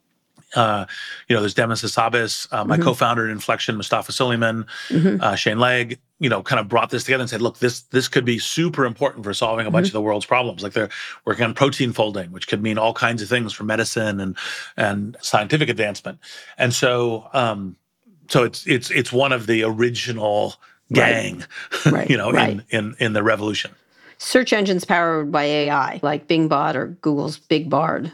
Uh, you know, there's Demis Hassabis, uh, my mm-hmm. co-founder at Inflection, Mustafa Suleyman, mm-hmm. uh, Shane Legg. You know, kind of brought this together and said, look, this this could be super important for solving a bunch mm-hmm. of the world's problems. Like they're working on protein folding, which could mean all kinds of things for medicine and and scientific advancement. And so, um, so it's it's it's one of the original gang, right. Right. you know, right. in, in, in the revolution. Search engines powered by A I, like BingBot or Google's Big Bard.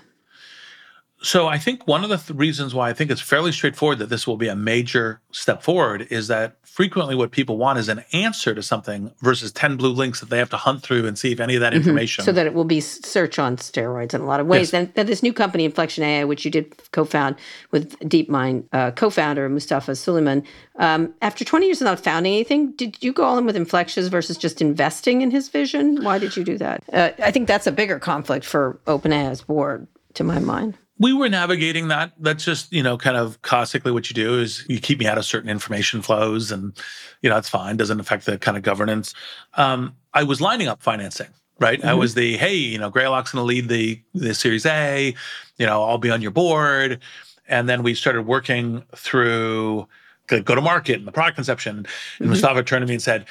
So I think one of the th- reasons why I think it's fairly straightforward that this will be a major step forward is that frequently what people want is an answer to something versus ten blue links that they have to hunt through and see if any of that information. Mm-hmm. So that it will be search on steroids in a lot of ways. Yes. And, and this new company, Inflection A I, which you did co-found with DeepMind uh, co-founder Mustafa Suleyman, um, after twenty years without founding anything, did you go all in with Inflections versus just investing in his vision? Why did you do that? Uh, I think that's a bigger conflict for OpenAI's board, to my mind. We were navigating that. That's just, you know, kind of classically what you do is you keep me out of certain information flows and, you know, it's fine. Doesn't affect the kind of governance. Um, I was lining up financing, right? Mm-hmm. I was the, hey, you know, Greylock's going to lead the, the Series A, you know, I'll be on your board. And then we started working through the go-to-market and the product conception. And mm-hmm. Mustafa turned to me and said,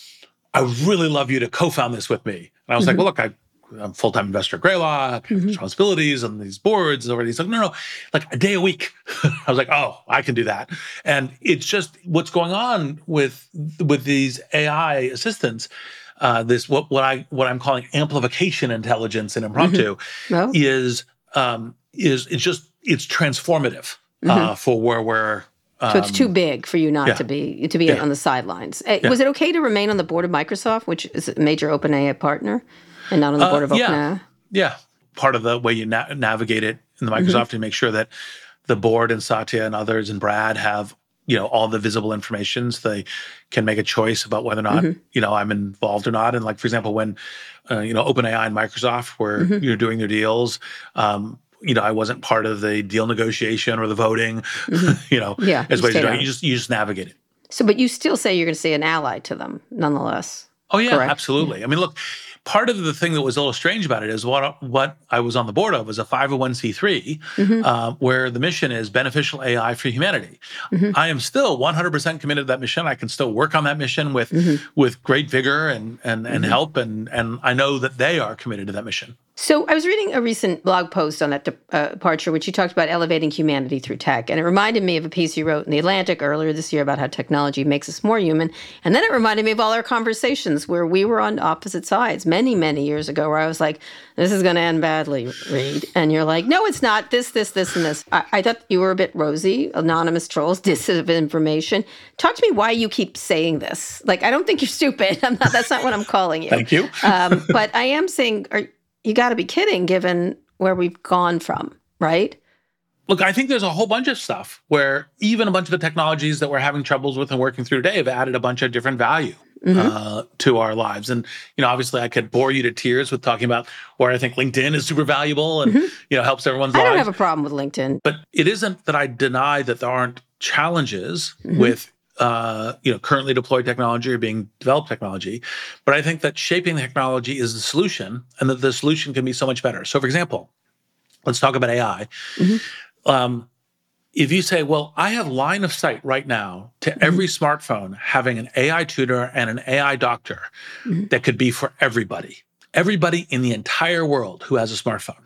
I would really love you to co-found this with me. And I was mm-hmm. like, well, look, I, I'm a full-time investor at Greylock, mm-hmm. responsibilities on these boards already. He's like, no, no, like a day a week. I was like, oh, I can do that. And it's just what's going on with with these A I assistants. Uh, this what what I what I'm calling amplification intelligence in impromptu mm-hmm. oh. is um, is it's just it's transformative mm-hmm. uh, for where we're. So it's too big for you not yeah. to be to be yeah. on the sidelines. Uh, yeah. Was it okay to remain on the board of Microsoft, which is a major OpenAI partner, and not on the board uh, of yeah. OpenAI? Yeah, part of the way you na- navigate it in the Microsoft mm-hmm. to make sure that the board and Satya and others and Brad have, you know, all the visible information so they can make a choice about whether or not, mm-hmm. you know, I'm involved or not. And like, for example, when, uh, you know, OpenAI and Microsoft were, mm-hmm. you know, doing their deals, um, you know, I wasn't part of the deal negotiation or the voting, mm-hmm. you know, yeah, as ways of doing it. You just, you just navigate it. So, but you still say you're going to stay an ally to them, nonetheless. Oh, yeah, correct? Absolutely. Yeah. I mean, look, part of the thing that was a little strange about it is what what I was on the board of was a five oh one c three, mm-hmm. uh, where the mission is beneficial A I for humanity. Mm-hmm. I am still one hundred percent committed to that mission. I can still work on that mission with mm-hmm. with great vigor and and, and mm-hmm. help, and and I know that they are committed to that mission. So I was reading a recent blog post on that de- uh, departure, which you talked about elevating humanity through tech. And it reminded me of a piece you wrote in The Atlantic earlier this year about how technology makes us more human. And then it reminded me of all our conversations where we were on opposite sides many, many years ago, where I was like, this is going to end badly, Reid. And you're like, no, it's not. This, this, this, and this. I, I thought you were a bit rosy, anonymous trolls, disinformation. Talk to me why you keep saying this. Like, I don't think you're stupid. I'm not. That's not what I'm calling you. Thank you. um, but I am saying, are you got to be kidding, given where we've gone from, right? Look, I think there's a whole bunch of stuff where even a bunch of the technologies that we're having troubles with and working through today have added a bunch of different value mm-hmm. uh, to our lives. And, you know, obviously I could bore you to tears with talking about where I think LinkedIn is super valuable and, mm-hmm. you know, helps everyone's lives. I don't have a problem with LinkedIn. But it isn't that I deny that there aren't challenges mm-hmm. with Uh, you know, currently deployed technology or being developed technology. But I think that shaping the technology is the solution and that the solution can be so much better. So for example, let's talk about A I. Mm-hmm. Um, if you say, well, I have line of sight right now to mm-hmm. every smartphone having an A I tutor and an A I doctor mm-hmm. that could be for everybody, everybody in the entire world who has a smartphone.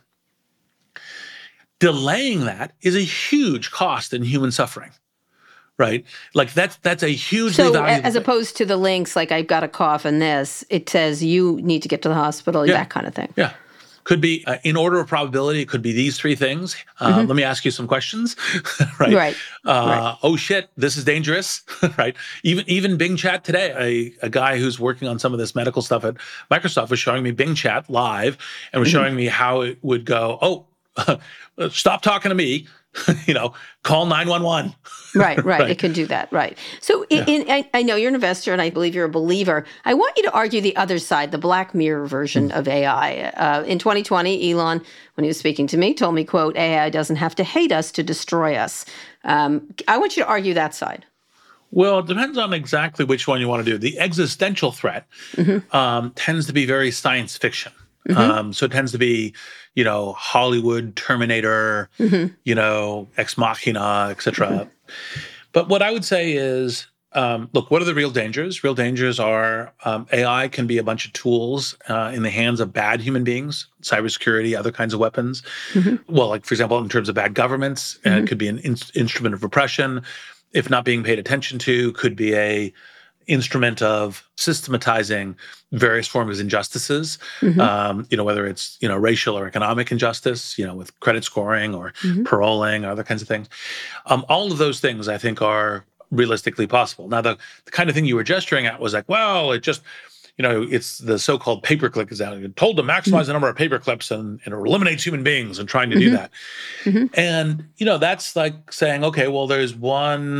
Delaying that is a huge cost in human suffering. Right? Like that's that's a hugely so valuable as thing. Opposed to the links, like I've got a cough and this, it says you need to get to the hospital, yeah. that kind of thing. Yeah. Could be uh, in order of probability, it could be these three things. Uh, mm-hmm. Let me ask you some questions. right? Right. Uh, right. Oh shit, this is dangerous. right? Even even Bing Chat today, a, a guy who's working on some of this medical stuff at Microsoft was showing me Bing Chat live and was mm-hmm. showing me how it would go, oh, stop talking to me. you know, call nine one one. right, right, right. It can do that, right. So in, yeah. in, I, I know you're an investor and I believe you're a believer. I want you to argue the other side, the Black Mirror version mm. of A I. Uh, in twenty twenty, Elon, when he was speaking to me, told me, quote, A I doesn't have to hate us to destroy us. Um, I want you to argue that side. Well, it depends on exactly which one you want to do. The existential threat mm-hmm. um, tends to be very science fiction. Mm-hmm. Um, so it tends to be, you know, Hollywood, Terminator, mm-hmm. you know, Ex Machina, et cetera. Mm-hmm. But what I would say is, um, look, what are the real dangers? Real dangers are um, A I can be a bunch of tools uh, in the hands of bad human beings, cybersecurity, other kinds of weapons. Mm-hmm. Well, like, for example, in terms of bad governments, mm-hmm. uh, it could be an in- instrument of repression. If not being paid attention to, could be a instrument of systematizing various forms of injustices, mm-hmm. um, you know, whether it's, you know, racial or economic injustice, you know, with credit scoring or mm-hmm. paroling or other kinds of things. Um, all of those things, I think, are realistically possible. Now, the, the kind of thing you were gesturing at was like, well, it just, you know, it's the so-called paperclip is out. You're told to maximize mm-hmm. the number of paperclips and, and it eliminates human beings and trying to mm-hmm. do that. Mm-hmm. And, you know, that's like saying, okay, well, there's one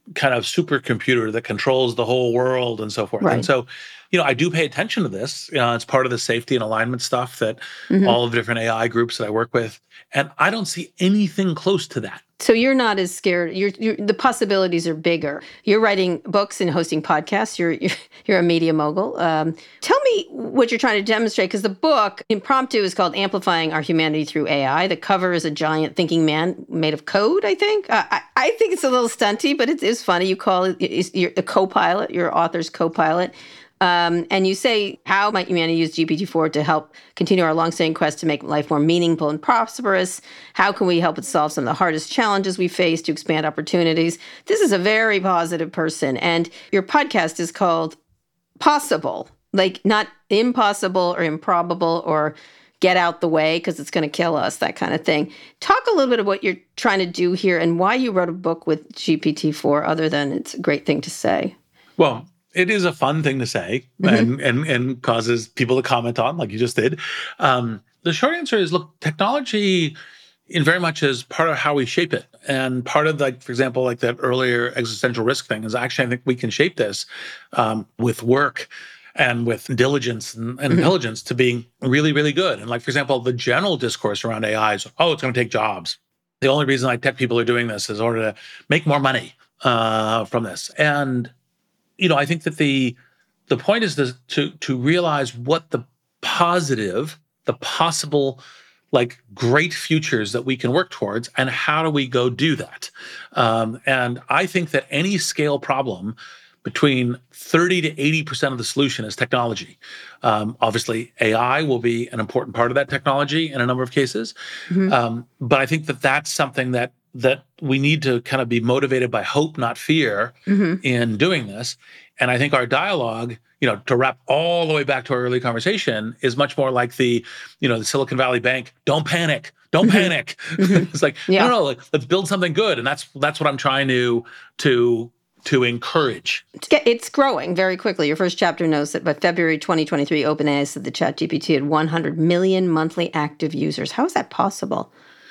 kind of supercomputer that controls the whole world and so forth. Right. And so, you know, I do pay attention to this. Uh, it's part of the safety and alignment stuff that Mm-hmm. all of the different A I groups that I work with. And I don't see anything close to that. So you're not as scared. You're, you're the possibilities are bigger. You're writing books and hosting podcasts. You're you're, you're a media mogul. Um, tell me what you're trying to demonstrate, because the book Impromptu is called "Amplifying Our Humanity Through A I." The cover is a giant thinking man made of code. I think. Uh, I, I think it's a little stunty, but it is funny. You call it it's, you're the co-pilot, your author's co-pilot. Um, and you say, how might humanity use G P T four to help continue our longstanding quest to make life more meaningful and prosperous? How can we help it solve some of the hardest challenges we face to expand opportunities? This is a very positive person. And your podcast is called Possible, like not impossible or improbable or get out the way because it's going to kill us, that kind of thing. Talk a little bit of what you're trying to do here and why you wrote a book with G P T four, other than it's a great thing to say. Well, it is a fun thing to say Mm-hmm. and, and and causes people to comment on, like you just did. Um, the short answer is, look, technology in very much is part of how we shape it. And part of, like, for example, like that earlier existential risk thing is actually, I think we can shape this um, with work and with diligence and, and Mm-hmm. intelligence to being really, really good. And like, for example, the general discourse around A I is, oh, it's going to take jobs. The only reason like tech people are doing this is in order to make more money uh, from this. And you know, I think that the the point is to, to to realize what the positive, the possible, like great futures that we can work towards, and how do we go do that? Um, and I think that any scale problem, between thirty to eighty percent of the solution is technology. Um, obviously, A I will be an important part of that technology in a number of cases. Mm-hmm. Um, but I think that that's something that that we need to kind of be motivated by hope, not fear, Mm-hmm. in doing this. And I think our dialogue, you know, to wrap all the way back to our early conversation, is much more like the, you know, the Silicon Valley Bank. Don't panic. Don't panic. It's like, Yeah. no, no, like, let's build something good. And that's that's what I'm trying to to to encourage. It's get- It's growing very quickly. Your first chapter notes that by February twenty twenty-three, OpenAI said the ChatGPT had one hundred million monthly active users. How is that possible?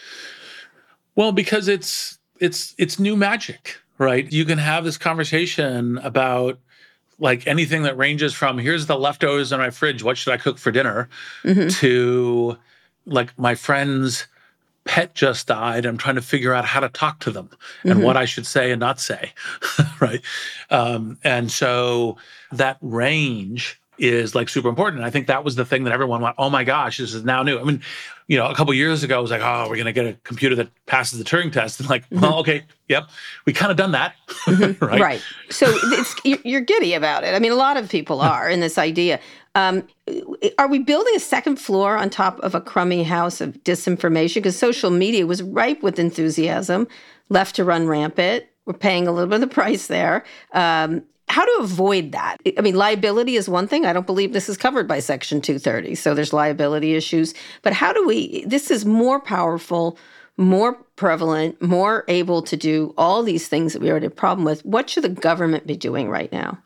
Well, because it's it's it's new magic, right? You can have this conversation about like anything that ranges from here's the leftovers in my fridge, what should I cook for dinner, Mm-hmm. to like my friend's pet just died. I'm trying to figure out how to talk to them and Mm-hmm. what I should say and not say, right? Um, and so that range is like super important. And I think that was the thing that everyone went, oh my gosh, this is now new. I mean, you know, a couple of years ago, it was like, oh, we're going to get a computer that passes the Turing test. And like, well, okay, yep, we kind of done that, right? Right. So it's, you- you're giddy about it. I mean, a lot of people are in this idea. Um, are we building a second floor on top of a crummy house of disinformation? Because social media was ripe with enthusiasm, left to run rampant. We're paying a little bit of the price there. Um, how to avoid that? I mean, liability is one thing. I don't believe this is covered by Section two thirty. So there's liability issues. But how do we, this is more powerful, more prevalent, more able to do all these things that we already have a problem with. What should the government be doing right now?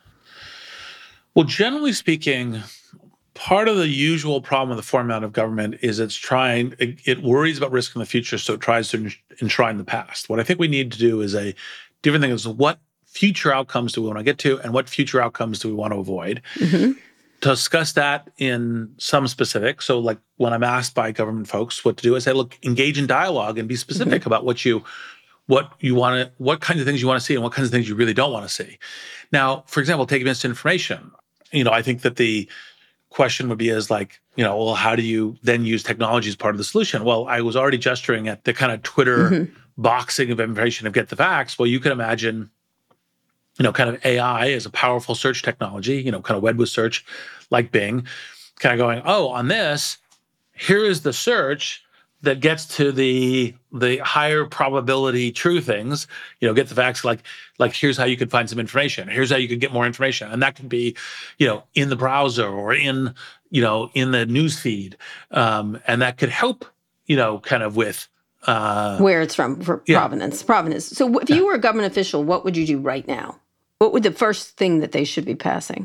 Well, generally speaking, part of the usual problem with the format of government is it's trying, it, it worries about risk in the future, so it tries to enshrine the past. What I think we need to do is a different thing is what future outcomes do we want to get to and what future outcomes do we want to avoid? Mm-hmm. To discuss that in some specifics. So like when I'm asked by government folks what to do, I say, look, engage in dialogue and be specific mm-hmm. about what you what you want to, what kinds of things you want to see and what kinds of things you really don't want to see. Now, for example, take misinformation. You know, I think that the question would be is like, you know, well, how do you then use technology as part of the solution? Well, I was already gesturing at the kind of Twitter mm-hmm. boxing of information of get the facts. Well, you can imagine, you know, kind of A I as a powerful search technology, you know, kind of web with search like Bing, kind of going, oh, on this, here is the search that gets to the the higher probability true things, you know, get the facts like, like here's how you could find some information. Here's how you could get more information. And that could be, you know, in the browser or in, you know, in the news feed. Um, and that could help, you know, kind of with uh, where it's from, for yeah. provenance, provenance. So if you were a government official, what would you do right now? What would the first thing that they should be passing?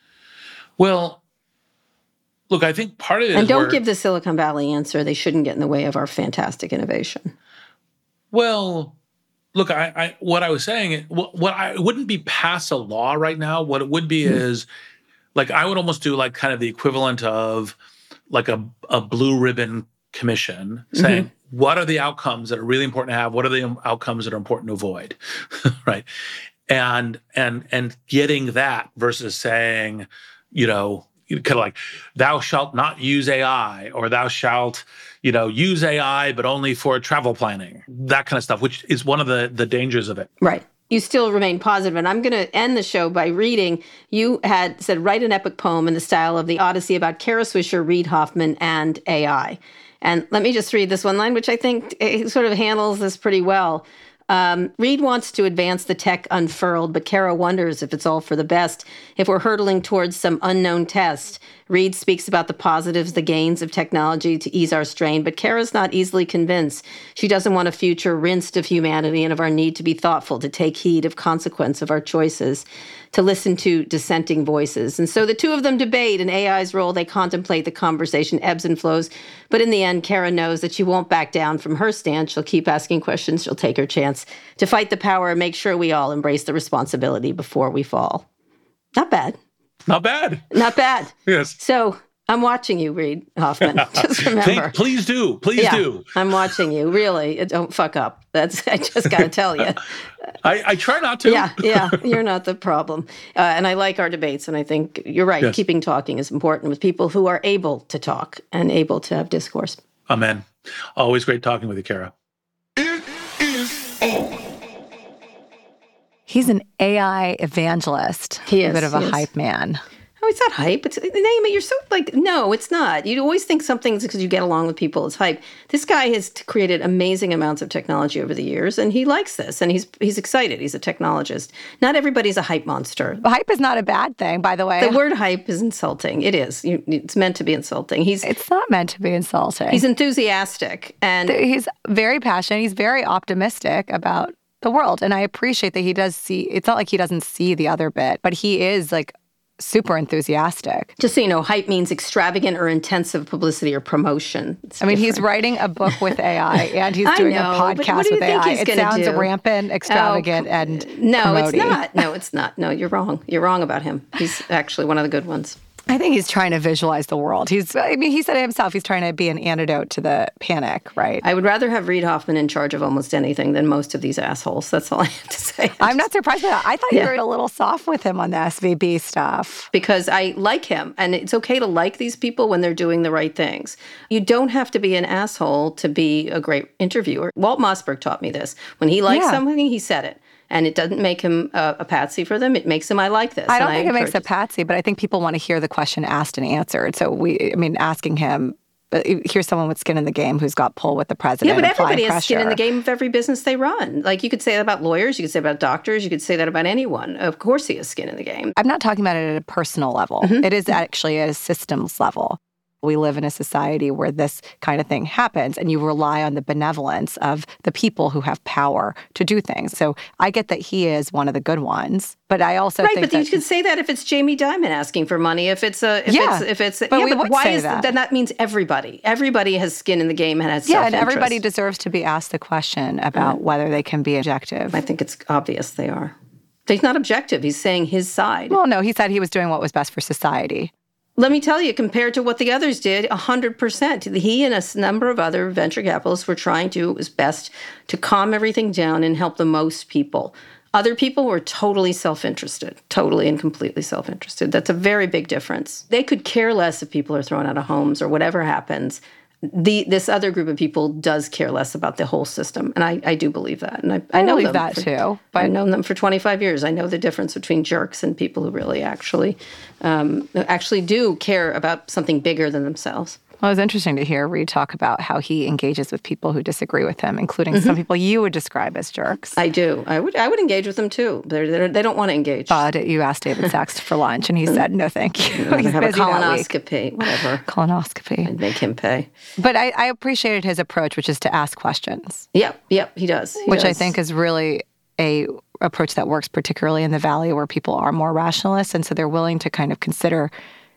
Well, look, I think part of it and is don't where, give the Silicon Valley answer. They shouldn't get in the way of our fantastic innovation. Well, Look, I, I what I was saying, what, what I it wouldn't be pass a law right now. What it would be mm-hmm. is, like, I would almost do like kind of the equivalent of like a, a blue ribbon commission saying, mm-hmm. what are the outcomes that are really important to have? What are the outcomes that are important to avoid, right? And and and getting that versus saying, you know, kind of like, thou shalt not use A I, or thou shalt, you know, use A I, but only for travel planning, that kind of stuff, which is one of the, the dangers of it. Right. You still remain positive. And I'm going to end the show by reading, you had said, write an epic poem in the style of the Odyssey about Kara Swisher, Reid Hoffman, and A I. And let me just read this one line, which I think sort of handles this pretty well. Um, Reid wants to advance the tech unfurled, but Kara wonders if it's all for the best, if we're hurtling towards some unknown test. Reid speaks about the positives, the gains of technology to ease our strain, but Kara's not easily convinced. She doesn't want a future rinsed of humanity and of our need to be thoughtful, to take heed of consequence of our choices, to listen to dissenting voices. And so the two of them debate in A I's role. They contemplate, the conversation ebbs and flows. But in the end, Kara knows that she won't back down from her stand. She'll keep asking questions. She'll take her chance to fight the power and make sure we all embrace the responsibility before we fall. Not bad. Not bad. Not bad. Yes. So I'm watching you, Reid Hoffman. Just remember. Think, please do. Please yeah, do. I'm watching you. Really. Don't fuck up. That's, I just got to tell you. I, I try not to. Yeah, yeah. You're not the problem. Uh, and I like our debates. And I think you're right. Yes. Keeping talking is important with people who are able to talk and able to have discourse. Amen. Always great talking with you, Kara. It is on. He's an A I evangelist. He is. A bit of a is. hype man. Oh, it's not hype. It's name it. You're so like, no, it's not. You always think something's because you get along with people. It's hype. This guy has created amazing amounts of technology over the years, and he likes this, and he's he's excited. He's a technologist. Not everybody's a hype monster. Hype is not a bad thing, by the way. The word hype is insulting. It is. You, it's meant to be insulting. He's. It's not meant to be insulting. He's enthusiastic, and he's very passionate. He's very optimistic about the world, and I appreciate that he does see. It's not like he doesn't see the other bit, but he is like super enthusiastic. Just so you know, hype means extravagant or intensive publicity or promotion. It's I mean, different. He's writing a book with A I, and he's doing know, a podcast with A I. It sounds do? rampant, extravagant, oh, and no, promoting. It's not. No, it's not. No, you're wrong. You're wrong about him. He's actually one of the good ones. I think he's trying to visualize the world. He's, I mean, he said it himself, he's trying to be an antidote to the panic, right? I would rather have Reid Hoffman in charge of almost anything than most of these assholes. That's all I have to say. I'm not surprised by that. I thought yeah. you were a little soft with him on the S V B stuff. Because I like him, and it's okay to like these people when they're doing the right things. You don't have to be an asshole to be a great interviewer. Walt Mossberg taught me this. When he likes yeah. something, he said it. And it doesn't make him a, a patsy for them. It makes him, I like this. I don't and think I it makes a patsy, but I think people want to hear the question asked and answered. So we, I mean, asking him, here's someone with skin in the game who's got pull with the president. Yeah, but everybody has pressure. skin in the game of every business they run. Like you could say that about lawyers, you could say about doctors, you could say that about anyone. Of course he has skin in the game. I'm not talking about it at a personal level. Mm-hmm. It is actually at a systems level. We live in a society where this kind of thing happens, and you rely on the benevolence of the people who have power to do things. So I get that he is one of the good ones, but I also right, think but that you could say that if it's Jamie Dimon asking for money, if it's a, if yeah, it's, if it's, but yeah, we but would why say is that. Then that means everybody, everybody has skin in the game and has yeah, self-interest. and everybody deserves to be asked the question about mm. whether they can be objective. I think it's obvious they are. He's not objective. He's saying his side. Well, no, he said he was doing what was best for society. Let me tell you, compared to what the others did, one hundred percent. He and a number of other venture capitalists were trying to do what was best to calm everything down and help the most people. Other people were totally self-interested, totally and completely self-interested. That's a very big difference. They could care less if people are thrown out of homes or whatever happens. The This other group of people does care less about the whole system, and I, I do believe that. And I, I, I know believe them that for, too. But I've known them for twenty-five years. I know the difference between jerks and people who really actually um, actually do care about something bigger than themselves. Well, it was interesting to hear Reid talk about how he engages with people who disagree with him, including mm-hmm. some people you would describe as jerks. I do. I would I would engage with them, too. They're, they're, they don't want to engage. But you asked David Sachs for lunch, and he said, no, thank you. You know, He's have busy a colonoscopy, that week. whatever. Colonoscopy. I'd make him pay. But I, I appreciated his approach, which is to ask questions. Yep, yep, he does. He which does. I think is really a approach that works particularly in the Valley where people are more rationalists, and so they're willing to kind of consider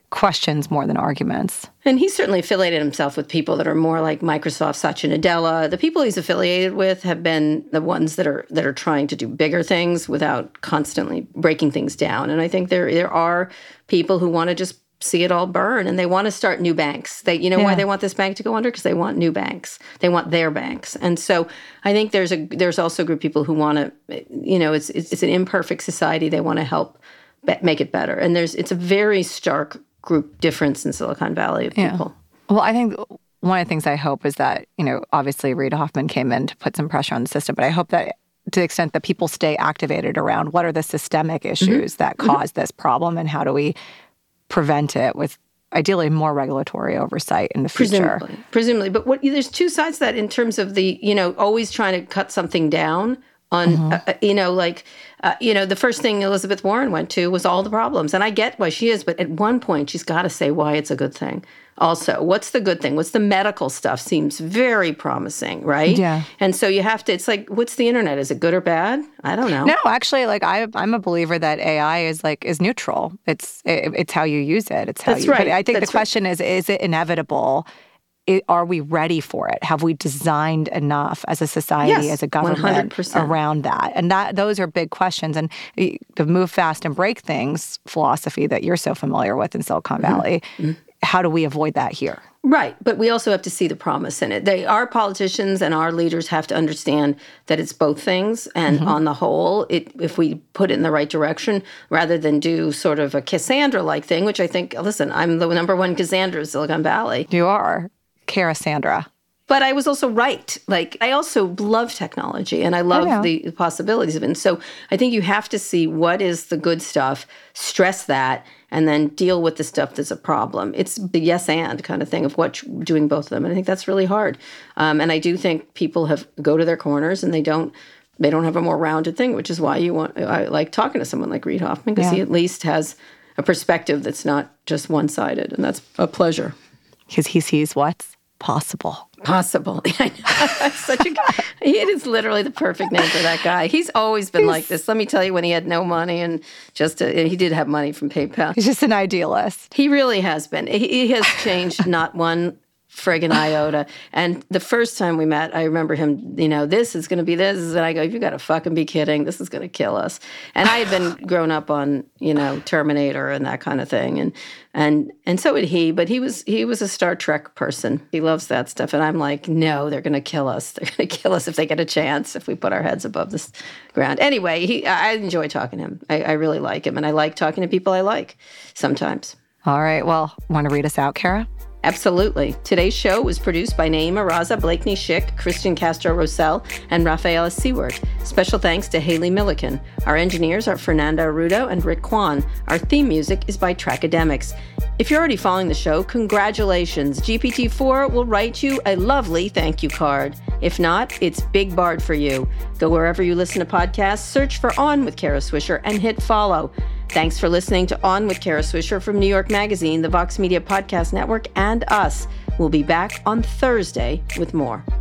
questions more than arguments. And he's certainly affiliated himself with people that are more like Microsoft, Satya Nadella. The people he's affiliated with have been the ones that are that are trying to do bigger things without constantly breaking things down. And I think there there are people who want to just see it all burn, and they want to start new banks. They, you know, Yeah. why they want this bank to go under? Because they want new banks. They want their banks. And so I think there's a there's also a group of people who want to, you know, it's it's, it's an imperfect society. They want to help be- make it better. And there's it's a very stark group difference in Silicon Valley of Yeah. people. Well, I think one of the things I hope is that, you know, obviously Reid Hoffman came in to put some pressure on the system, but I hope that to the extent that people stay activated around what are the systemic issues Mm-hmm. that cause this problem and how do we prevent it with ideally more regulatory oversight in the future. Presumably, presumably. But what there's two sides to that in terms of the, you know, always trying to cut something down on, Mm-hmm. uh, you know, like, uh, you know, the first thing Elizabeth Warren went to was all the problems. And I get why she is, but at one point she's got to say why it's a good thing. Also, what's the good thing? What's the medical stuff seems very promising, right? Yeah. And so you have to, it's like, what's the internet? Is it good or bad? I don't know. No, actually, like I, I'm a believer that A I is like is neutral. It's it, it's how you use it. It's how That's you. right. But I think That's the right. question is: is it inevitable? I are we ready for it? Have we designed enough as a society, Yes, as a government, one hundred percent. around that? And that those are big questions. And the move fast and break things philosophy that you're so familiar with in Silicon Valley. Mm-hmm. How do we avoid that here? Right. But we also have to see the promise in it. They, our politicians and our leaders have to understand that it's both things. And on the whole, it, if we put it in the right direction, rather than do sort of a Cassandra-like thing, which I think, listen, I'm the number one Cassandra of Silicon Valley. You are, Cara Sandra. But I was also right. Like, I also love technology and I know. love the possibilities of it. And so I think you have to see what is the good stuff, stress that, and then deal with the stuff that's a problem. It's the yes and kind of thing of what doing both of them. And I think that's really hard. Um, and I do think people have go to their corners and they don't they don't have a more rounded thing, which is why you want I like talking to someone like Reid Hoffman, because Yeah. he at least has a perspective that's not just one-sided, and that's a pleasure. Because he sees what's possible. Possible. I know. Such a guy. It is literally the perfect name for that guy. He's always been like this. Let me tell you, when he had no money and just, and he did have money from PayPal. He's just an idealist. He really has been. He, he has changed not one friggin' iota. And the first time we met, I remember him, you know, this is going to be this. And I go, you got to fucking be kidding. This is going to kill us. And I had been grown up on, you know, Terminator and that kind of thing. And and and so did he. But he was he was a Star Trek person. He loves that stuff. And I'm like, no, they're going to kill us. They're going to kill us if they get a chance, if we put our heads above the ground. Anyway, he, I enjoy talking to him. I, I really like him. And I like talking to people I like sometimes. All right. Well, want to read us out, Cara? Absolutely. Today's show was produced by Naima Raza, Blakeney Schick, Christian Castro-Rosell, and Rafaela Seward. Special thanks to Haley Milliken. Our engineers are Fernando Arrudo and Rick Kwan. Our theme music is by Trackademics. If you're already following the show, congratulations. G P T four will write you a lovely thank you card. If not, it's Big Bard for you. Go wherever you listen to podcasts, search for On with Kara Swisher, and hit follow. Thanks for listening to On with Kara Swisher from New York Magazine, the Vox Media Podcast Network, and us. We'll be back on Thursday with more.